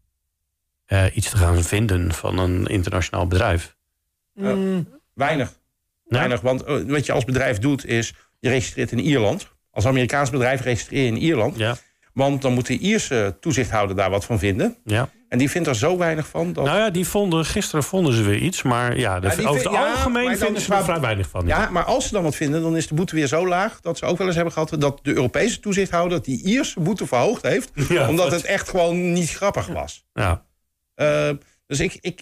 iets te gaan vinden van een internationaal bedrijf? Weinig. Weinig, want wat je als bedrijf doet is, je registreert in Ierland. Als Amerikaans bedrijf registreer je in Ierland. Ja. Want dan moet de Ierse toezichthouder daar wat van vinden. Ja. En die vindt er zo weinig van. Dat... Nou ja, gisteren vonden ze weer iets. Maar ja, over het algemeen vinden ze er vrij weinig van. Ja, maar als ze dan wat vinden, dan is de boete weer zo laag dat ze ook wel eens hebben gehad dat de Europese toezichthouder die Ierse boete verhoogd heeft. Ja, omdat het echt gewoon niet grappig was. Ja. Dus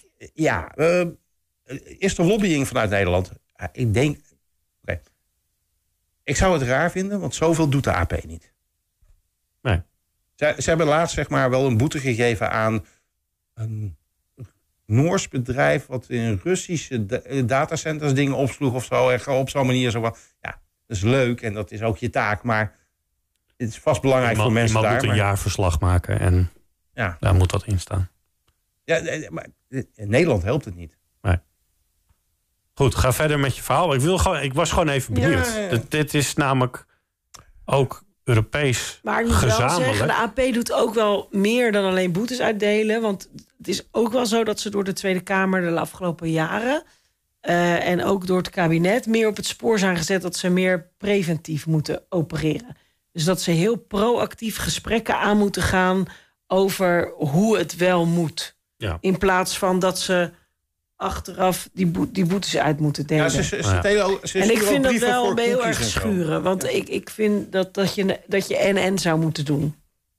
is er lobbying vanuit Nederland? Ik denk... Okay. Ik zou het raar vinden, want zoveel doet de AP niet. Nee. Ze hebben laatst zeg maar wel een boete gegeven aan een Noors bedrijf wat in Russische datacenters dingen opsloeg of zo. En op zo'n manier zo van, ja, dat is leuk en dat is ook je taak, maar het is vast belangrijk voor mensen daar. Iemand moet een jaarverslag maken en daar moet dat in staan. Ja, maar in Nederland helpt het niet. Nee. Goed, ga verder met je verhaal. Ik was gewoon even benieuwd. Ja. Dit is namelijk ook Europees Maar ik moet wel gezamenlijk. zeggen, de AP doet ook wel meer dan alleen boetes uitdelen. Want het is ook wel zo dat ze door de Tweede Kamer de afgelopen jaren en ook door het kabinet meer op het spoor zijn gezet dat ze meer preventief moeten opereren. Dus dat ze heel proactief gesprekken aan moeten gaan over hoe het wel moet. Ja. In plaats van dat ze achteraf die boetes uit moeten delen. En ik vind dat wel heel erg schuren. Want ik vind dat je en zou moeten doen.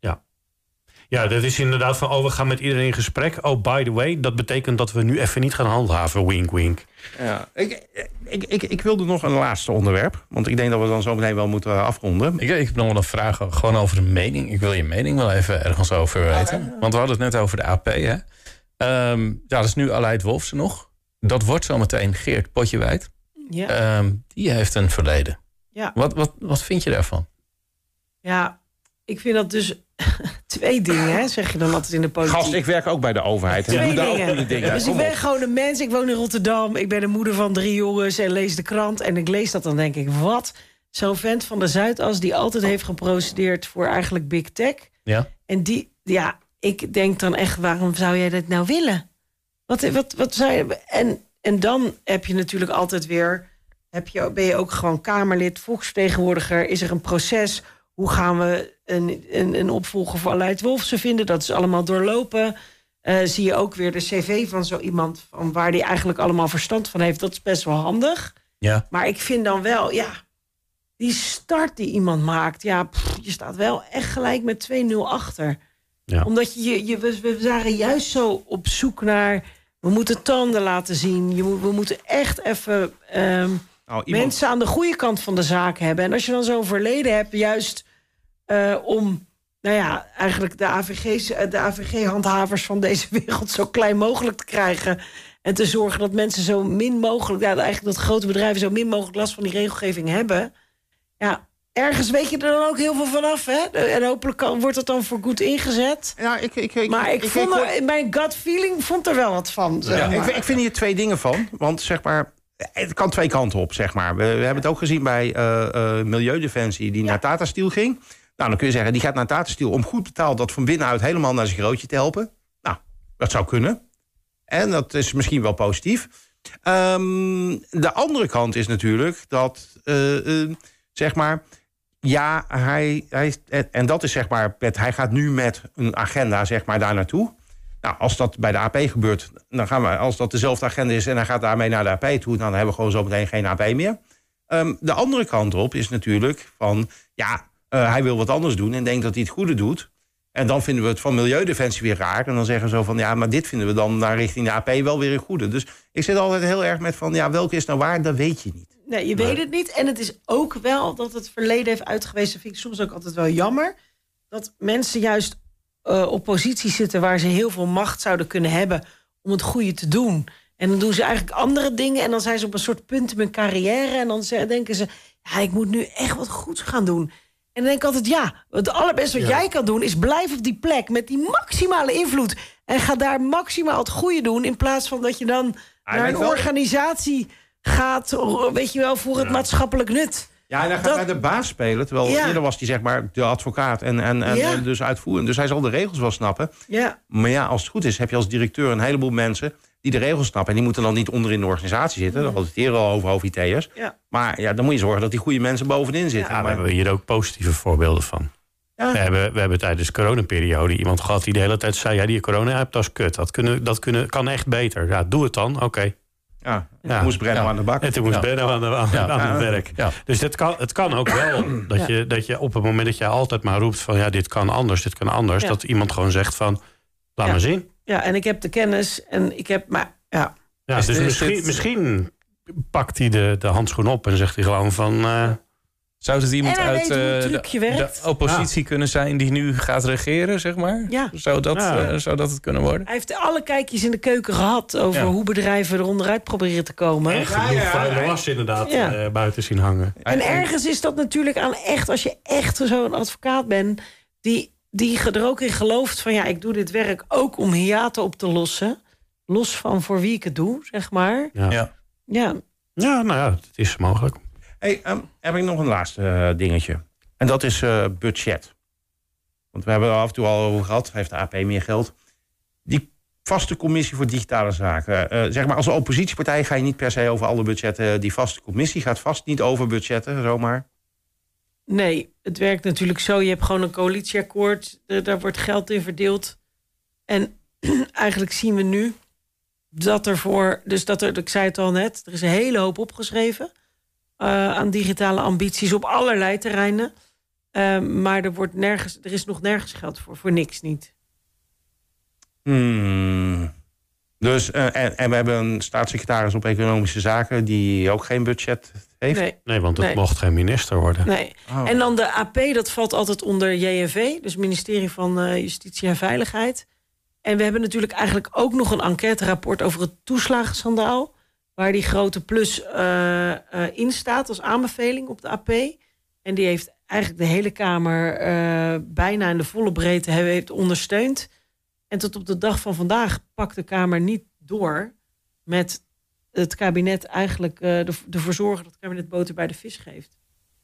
Ja, dat is inderdaad van, we gaan met iedereen in gesprek. Oh, by the way, dat betekent dat we nu even niet gaan handhaven. Wink, wink. Ja, ik wilde nog een laatste onderwerp. Want ik denk dat we dan zo meteen wel moeten afronden. Ik heb nog wel een vraag gewoon over de mening. Ik wil je mening wel even ergens over weten. Want we hadden het net over de AP, hè? Dat is nu Aleid Wolfsen nog. Dat wordt zometeen Geert Potjewijd. Ja. Die heeft een verleden. Ja. Wat vind je daarvan? Ja, ik vind dat dus twee dingen, hè, zeg je dan altijd in de politiek. Gast, ik werk ook bij de overheid. En Twee doe daar ook dingen. goede dingen. Dus ik ben gewoon een mens. Ik woon in Rotterdam. Ik ben de moeder van 3 jongens en lees de krant. En ik lees dat dan denk ik, wat? Zo'n vent van de Zuidas die altijd heeft geprocedeerd voor eigenlijk Big Tech. Ja. En ik denk dan echt, waarom zou jij dat nou willen? Wat zou je... En dan heb je natuurlijk altijd weer... ben je ook gewoon Kamerlid, volksvertegenwoordiger. Is er een proces? Hoe gaan we een opvolger voor Aleid Wolfsen vinden? Dat is allemaal doorlopen. Zie je ook weer de cv van zo iemand... van waar die eigenlijk allemaal verstand van heeft. Dat is best wel handig. Ja. Maar ik vind dan wel, die start die iemand maakt... je staat wel echt gelijk met 2-0 achter. Ja. Omdat we waren juist zo op zoek naar... We moeten tanden laten zien. We moeten echt even mensen aan de goede kant van de zaak hebben. En als je dan zo'n verleden hebt, juist om... Nou ja, eigenlijk de AVG-handhavers van deze wereld zo klein mogelijk te krijgen. En te zorgen dat mensen zo min mogelijk... Ja, eigenlijk dat grote bedrijven zo min mogelijk last van die regelgeving hebben. Ja, ergens weet je er dan ook heel veel vanaf, hè? En hopelijk wordt het dan voor goed ingezet. Ja, mijn gut feeling vond er wel wat van. Ik vind hier 2 dingen van. Want zeg maar, het kan 2 kanten op, zeg maar. We hebben het ook gezien bij Milieudefensie die naar Tata Steel ging. Nou, dan kun je zeggen, die gaat naar Tata Steel om goed betaald... dat van binnenuit helemaal naar zijn grootje te helpen. Nou, dat zou kunnen. En dat is misschien wel positief. De andere kant is natuurlijk dat, zeg maar... Ja, en dat is zeg maar... hij gaat nu met een agenda zeg maar daar naartoe. Nou, als dat bij de AP gebeurt... dan gaan we, als dat dezelfde agenda is en hij gaat daarmee naar de AP toe... dan hebben we gewoon zo meteen geen AP meer. De andere kant op is natuurlijk van... ja, hij wil wat anders doen en denkt dat hij het goede doet... En dan vinden we het van Milieudefensie weer raar. En dan zeggen we zo van, ja, maar dit vinden we dan naar richting de AP wel weer een goede. Dus ik zit altijd heel erg met van, ja, welke is nou waar? Dat weet je niet. Nee, je weet het niet. En het is ook wel dat het verleden heeft uitgewezen. Vind ik soms ook altijd wel jammer. Dat mensen juist op posities zitten waar ze heel veel macht zouden kunnen hebben om het goede te doen. En dan doen ze eigenlijk andere dingen. En dan zijn ze op een soort punt in hun carrière. En dan denken ze, ja, ik moet nu echt wat goeds gaan doen. En dan denk ik altijd, ja, het allerbeste wat jij kan doen... is blijf op die plek met die maximale invloed. En ga daar maximaal het goede doen... in plaats van dat je dan naar een organisatie gaat... weet je wel, voor het maatschappelijk nut. Ja, en dan gaat hij de baas spelen. Terwijl eerder was hij zeg maar de advocaat en dus uitvoerend. Dus hij zal de regels wel snappen. Ja. Maar ja, als het goed is, heb je als directeur een heleboel mensen... die de regels snappen. En die moeten dan niet onderin de organisatie zitten. Daar hadden we het hier al over IT'ers. Ja. Maar ja, dan moet je zorgen dat die goede mensen bovenin zitten. Ja, maar we hebben hier ook positieve voorbeelden van. Ja. We hebben tijdens de coronaperiode iemand gehad die de hele tijd zei... ja, die corona hebt, dat is kut. Dat kan echt beter. Ja, doe het dan, oké. Ja, toen moest Brenno aan de bak. En toen moest Brenno aan het werk. Ja. Dus het kan ook wel dat je op het moment dat je altijd maar roept... van ja, dit kan anders. Dat iemand gewoon zegt van, laat maar zien. Ja, en ik heb de kennis en ik heb... Maar, ja. Ja, dus misschien pakt hij de handschoen op en zegt hij gewoon van... Zou het iemand uit de oppositie kunnen zijn die nu gaat regeren, zeg maar? Ja. Zou dat het kunnen worden? Hij heeft alle kijkjes in de keuken gehad over hoe bedrijven er onderuit proberen te komen. En genoeg vuile was inderdaad buiten zien hangen. En ergens is dat natuurlijk aan echt, als je echt zo'n advocaat bent... die er ook in gelooft van ik doe dit werk ook om hiaten op te lossen. Los van voor wie ik het doe, zeg maar. Ja, nou ja, het is mogelijk. Hey, heb ik nog een laatste dingetje. En dat is budget. Want we hebben er af en toe al over gehad. Heeft de AP meer geld? Die vaste commissie voor digitale zaken. Zeg maar, als oppositiepartij ga je niet per se over alle budgetten. Die vaste commissie gaat vast niet over budgetten, zomaar. Nee, het werkt natuurlijk zo. Je hebt gewoon een coalitieakkoord. Daar wordt geld in verdeeld. En eigenlijk zien we nu dat ik zei het al net, er is een hele hoop opgeschreven aan digitale ambities op allerlei terreinen. Maar er is nog nergens geld voor niks niet. Dus, en we hebben een staatssecretaris op Economische Zaken die ook geen budget heeft? Nee, want het mocht geen minister worden. Nee. Oh. En dan de AP, dat valt altijd onder JNV, dus Ministerie van Justitie en Veiligheid. En we hebben natuurlijk eigenlijk ook nog een enquêterapport over het toeslagenschandaal, waar die grote plus in staat als aanbeveling op de AP. En die heeft eigenlijk de hele Kamer bijna in de volle breedte heeft ondersteund. En tot op de dag van vandaag pakt de Kamer niet door met het kabinet eigenlijk ervoor zorgen dat het kabinet boter bij de vis geeft.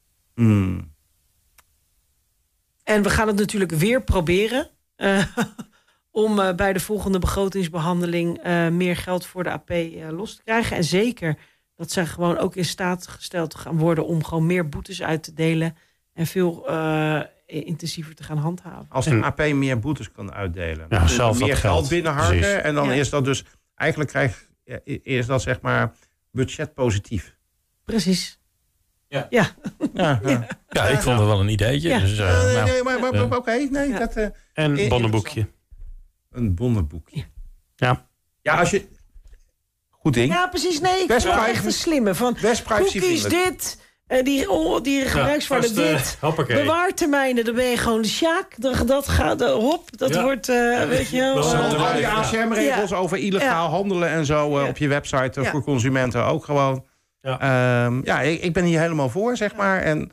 En we gaan het natuurlijk weer proberen om bij de volgende begrotingsbehandeling meer geld voor de AP los te krijgen. En zeker dat zij gewoon ook in staat gesteld gaan worden om gewoon meer boetes uit te delen en veel intensiever te gaan handhaven. Als de AP meer boetes kan uitdelen, zelf meer geld binnenharken. Precies. En dan is dat dus eigenlijk is dat zeg maar budgetpositief. Precies. Ja. Ja. Ja, ik vond het wel een ideetje. Ja. Dus, Nee, maar oké. Nee, Ja. dat... En bonnenboekje. Een bonnenboekje. Ja. Ja, als je... Goed ding. Ja, precies. Nee, ik Best vind het privacy- echt een slimme. Van Best privacy cookies vriendelijk. dit, die gebruikswaarde dit. Hoppakee. Bewaartermijnen, dan ben je gewoon de sjaak. Dat gaat, dat Ja. wordt, weet je wel... Dat is Al wel die Ja. ACM-regels over illegaal handelen en zo op je website voor consumenten ook gewoon. Ja. Ik ben hier helemaal voor, zeg maar. En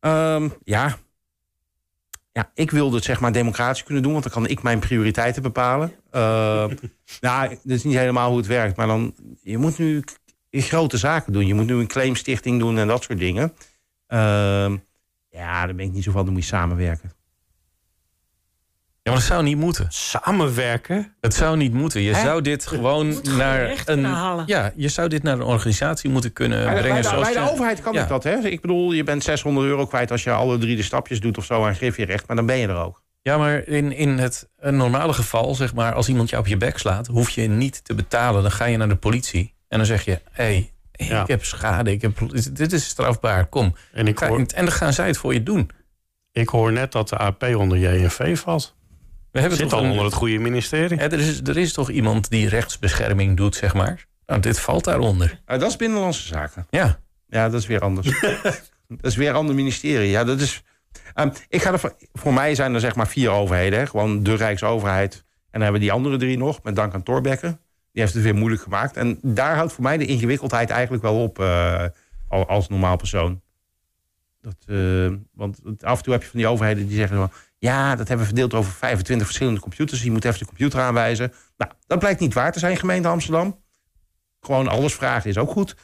ik wilde het zeg maar democratisch kunnen doen, want dan kan ik mijn prioriteiten bepalen. Dat is niet helemaal hoe het werkt, maar dan je moet nu grote zaken doen. Je moet nu een claimstichting doen en dat soort dingen. Daar ben ik niet zo van, dan moet je samenwerken. Ja, maar dat zou niet moeten. Samenwerken? Het zou niet moeten. Je zou dit gewoon moet gewoon naar recht kunnen halen. Ja, je zou dit naar een organisatie moeten kunnen brengen. Bij de overheid kan ik dat, hè? Ik bedoel, je bent €600 kwijt als je alle 3 de stapjes doet of zo aan griffierecht, maar dan ben je er ook. Ja, maar in het normale geval, zeg maar, als iemand jou op je bek slaat, hoef je niet te betalen. Dan ga je naar de politie en dan zeg je: ik heb schade, dit is strafbaar, kom. En dan gaan zij het voor je doen. Ik hoor net dat de AP onder JNV valt. We hebben Zit toch al onder het goede ministerie. Er is toch iemand die rechtsbescherming doet, zeg maar. Nou, dit valt daaronder. Dat is Binnenlandse Zaken. Ja. Ja, dat is weer anders. Dat is weer een ander ministerie. Ja, dat is... voor mij zijn er zeg maar 4 overheden. Hè? Gewoon de Rijksoverheid. En dan hebben we die andere 3 nog, met dank aan Thorbecke. Die heeft het weer moeilijk gemaakt. En daar houdt voor mij de ingewikkeldheid eigenlijk wel op als normaal persoon. Want af en toe heb je van die overheden die zeggen... ja, dat hebben we verdeeld over 25 verschillende computers. Je moet even de computer aanwijzen. Nou, dat blijkt niet waar te zijn, gemeente Amsterdam. Gewoon alles vragen is ook goed.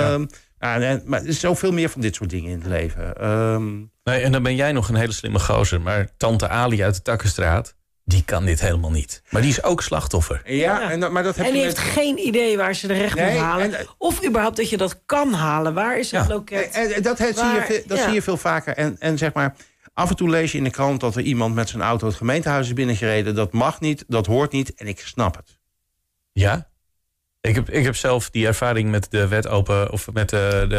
Maar er is zoveel meer van dit soort dingen in het leven. Nee, en dan ben jij nog een hele slimme gozer. Maar tante Ali uit de Takkenstraat, die kan dit helemaal niet. Maar die is ook slachtoffer. Maar dat heb En je die heeft geen idee waar ze de recht moet halen. Of überhaupt dat je dat kan halen. Waar is het loket? Dat zie je veel vaker. En zeg maar, af en toe lees je in de krant dat er iemand met zijn auto het gemeentehuis is binnengereden. Dat mag niet, dat hoort niet. En ik snap het. Ja? Ik heb zelf die ervaring met de wet open, of met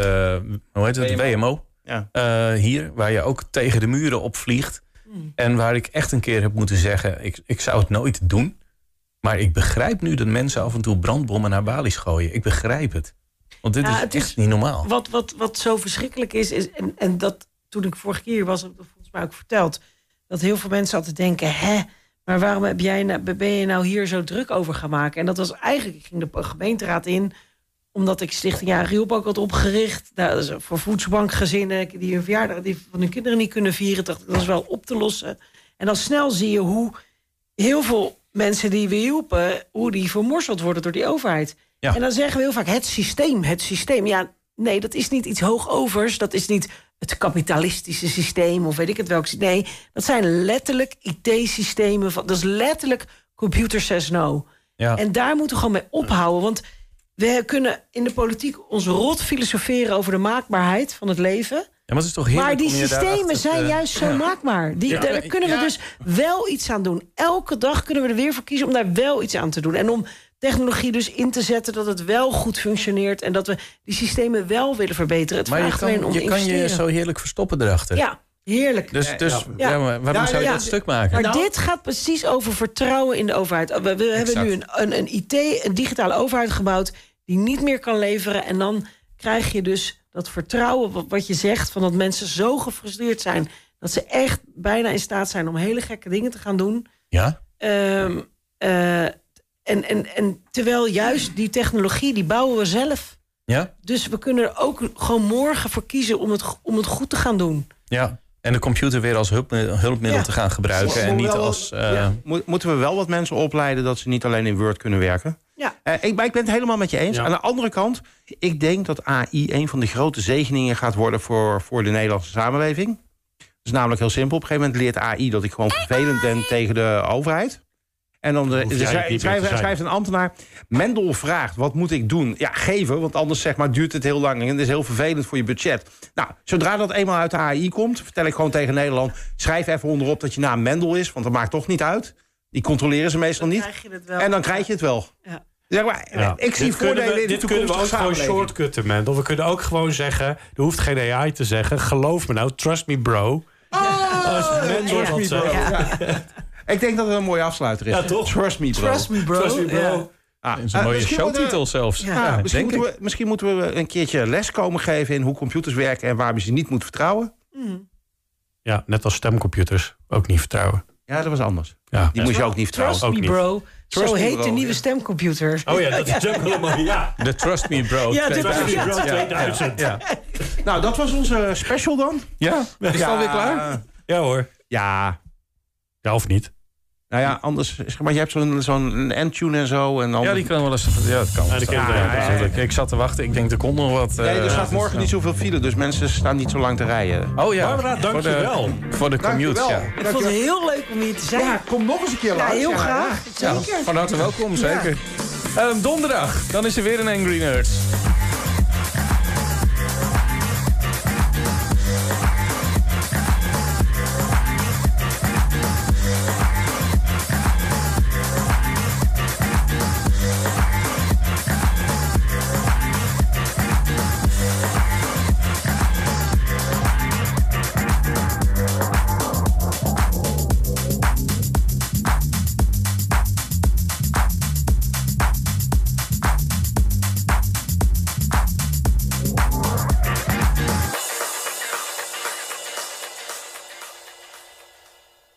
de WMO. Ja. Hier, waar je ook tegen de muren opvliegt. En waar ik echt een keer heb moeten zeggen, ik zou het nooit doen. Maar ik begrijp nu dat mensen af en toe brandbommen naar Bali's gooien. Ik begrijp het. Want dit is echt niet normaal. Wat zo verschrikkelijk is en dat toen ik vorige keer was, heb ik volgens mij ook verteld, dat heel veel mensen altijd denken, maar waarom ben je nou hier zo druk over gaan maken? En dat was eigenlijk, ik ging de gemeenteraad in, omdat ik Stichting Ja Riop ook had opgericht. Voor voedselbankgezinnen die hun verjaardag van hun kinderen niet kunnen vieren. Dacht ik, dat is wel op te lossen. En dan snel zie je hoe heel veel mensen die we hielpen, hoe die vermorseld worden door die overheid. Ja. En dan zeggen we heel vaak, het systeem. Ja, nee, dat is niet iets hoogovers. Dat is niet het kapitalistische systeem of weet ik het welk. Nee, dat zijn letterlijk IT-systemen. Dat is letterlijk computer says no. Ja. En daar moeten we gewoon mee ophouden. Want we kunnen in de politiek ons rot filosoferen over de maakbaarheid van het leven. Ja, maar het is toch heerlijk. Maar die systemen zijn juist zo maakbaar. Daar kunnen we dus wel iets aan doen. Elke dag kunnen we er weer voor kiezen om daar wel iets aan te doen. En om technologie dus in te zetten dat het wel goed functioneert. En dat we die systemen wel willen verbeteren. Het maar je kan je zo heerlijk verstoppen erachter. Ja, heerlijk. Dus maar waarom zou je dat stuk maken? Maar dit gaat precies over vertrouwen in de overheid. We hebben nu een digitale overheid gebouwd die niet meer kan leveren. En dan krijg je dus dat vertrouwen, wat je zegt, van dat mensen zo gefrustreerd zijn dat ze echt bijna in staat zijn om hele gekke dingen te gaan doen. Ja. En terwijl juist die technologie, die bouwen we zelf. Ja. Dus we kunnen er ook gewoon morgen voor kiezen om het goed te gaan doen. Ja. En de computer weer als hulpmiddel te gaan gebruiken. En niet als... Moeten we wel wat mensen opleiden dat ze niet alleen in Word kunnen werken? Ja. Ik ben het helemaal met je eens. Ja. Aan de andere kant, ik denk dat AI een van de grote zegeningen gaat worden voor de Nederlandse samenleving. Dat is namelijk heel simpel. Op een gegeven moment leert AI dat ik gewoon vervelend ben tegen de overheid. En dan schrijft een ambtenaar, Mendel vraagt, wat moet ik doen? Ja, geven, want anders zeg maar duurt het heel lang en het is heel vervelend voor je budget. Nou, zodra dat eenmaal uit de AI komt, vertel ik gewoon tegen Nederland, schrijf even onderop dat je naam Mendel is, want dat maakt toch niet uit. Die controleren ze meestal niet. En dan krijg je het wel. Ja. Zeg maar, ik zie voordelen in de Dit kunnen we ook gewoon shortcutten, man. We kunnen ook gewoon zeggen... er hoeft geen AI te zeggen. Geloof me nou, trust me bro. Trust me bro. Ja. Ik denk dat het een mooie afsluiter is. Ja, toch? Trust me bro. Trust me bro. Trust me bro. Ja. Dat is een mooie showtitel zelfs. Ja, misschien moeten we een keertje les komen geven... in hoe computers werken en waar we ze niet moeten vertrouwen. Ja, net als stemcomputers. Ook niet vertrouwen. Ja, dat was anders. Ja. Die moest je ook niet vertrouwen. Trust me bro. Trust Zo me, heet bro. de nieuwe stemcomputer. Oh ja, dat is ook helemaal... Ja. De Trust Me Bro. Ja, de 2000. Trust Me Bro 2000. Ja. Nou, dat was onze special dan. Ja, is het alweer klaar? Ja hoor. Ja. Ja, of niet? Nou ja, anders... Zeg maar, je hebt zo'n endtune en zo. En dan... Ja, die kan wel eens... Ja, dat kan. Ja, die kan eruit. Ik zat te wachten. Ik denk, er komt nog wat... er staat morgen niet zoveel file, dus mensen staan niet zo lang te rijden. Oh ja, Barbara, dank je wel. Voor de commute, Dankjewel. ja. Ik vond het heel leuk om hier te zijn. Ja, kom nog eens een keer Ja, langs. heel graag. Ja, Zeker. van harte welkom, zeker. Donderdag, dan is er weer een Angry Nerds.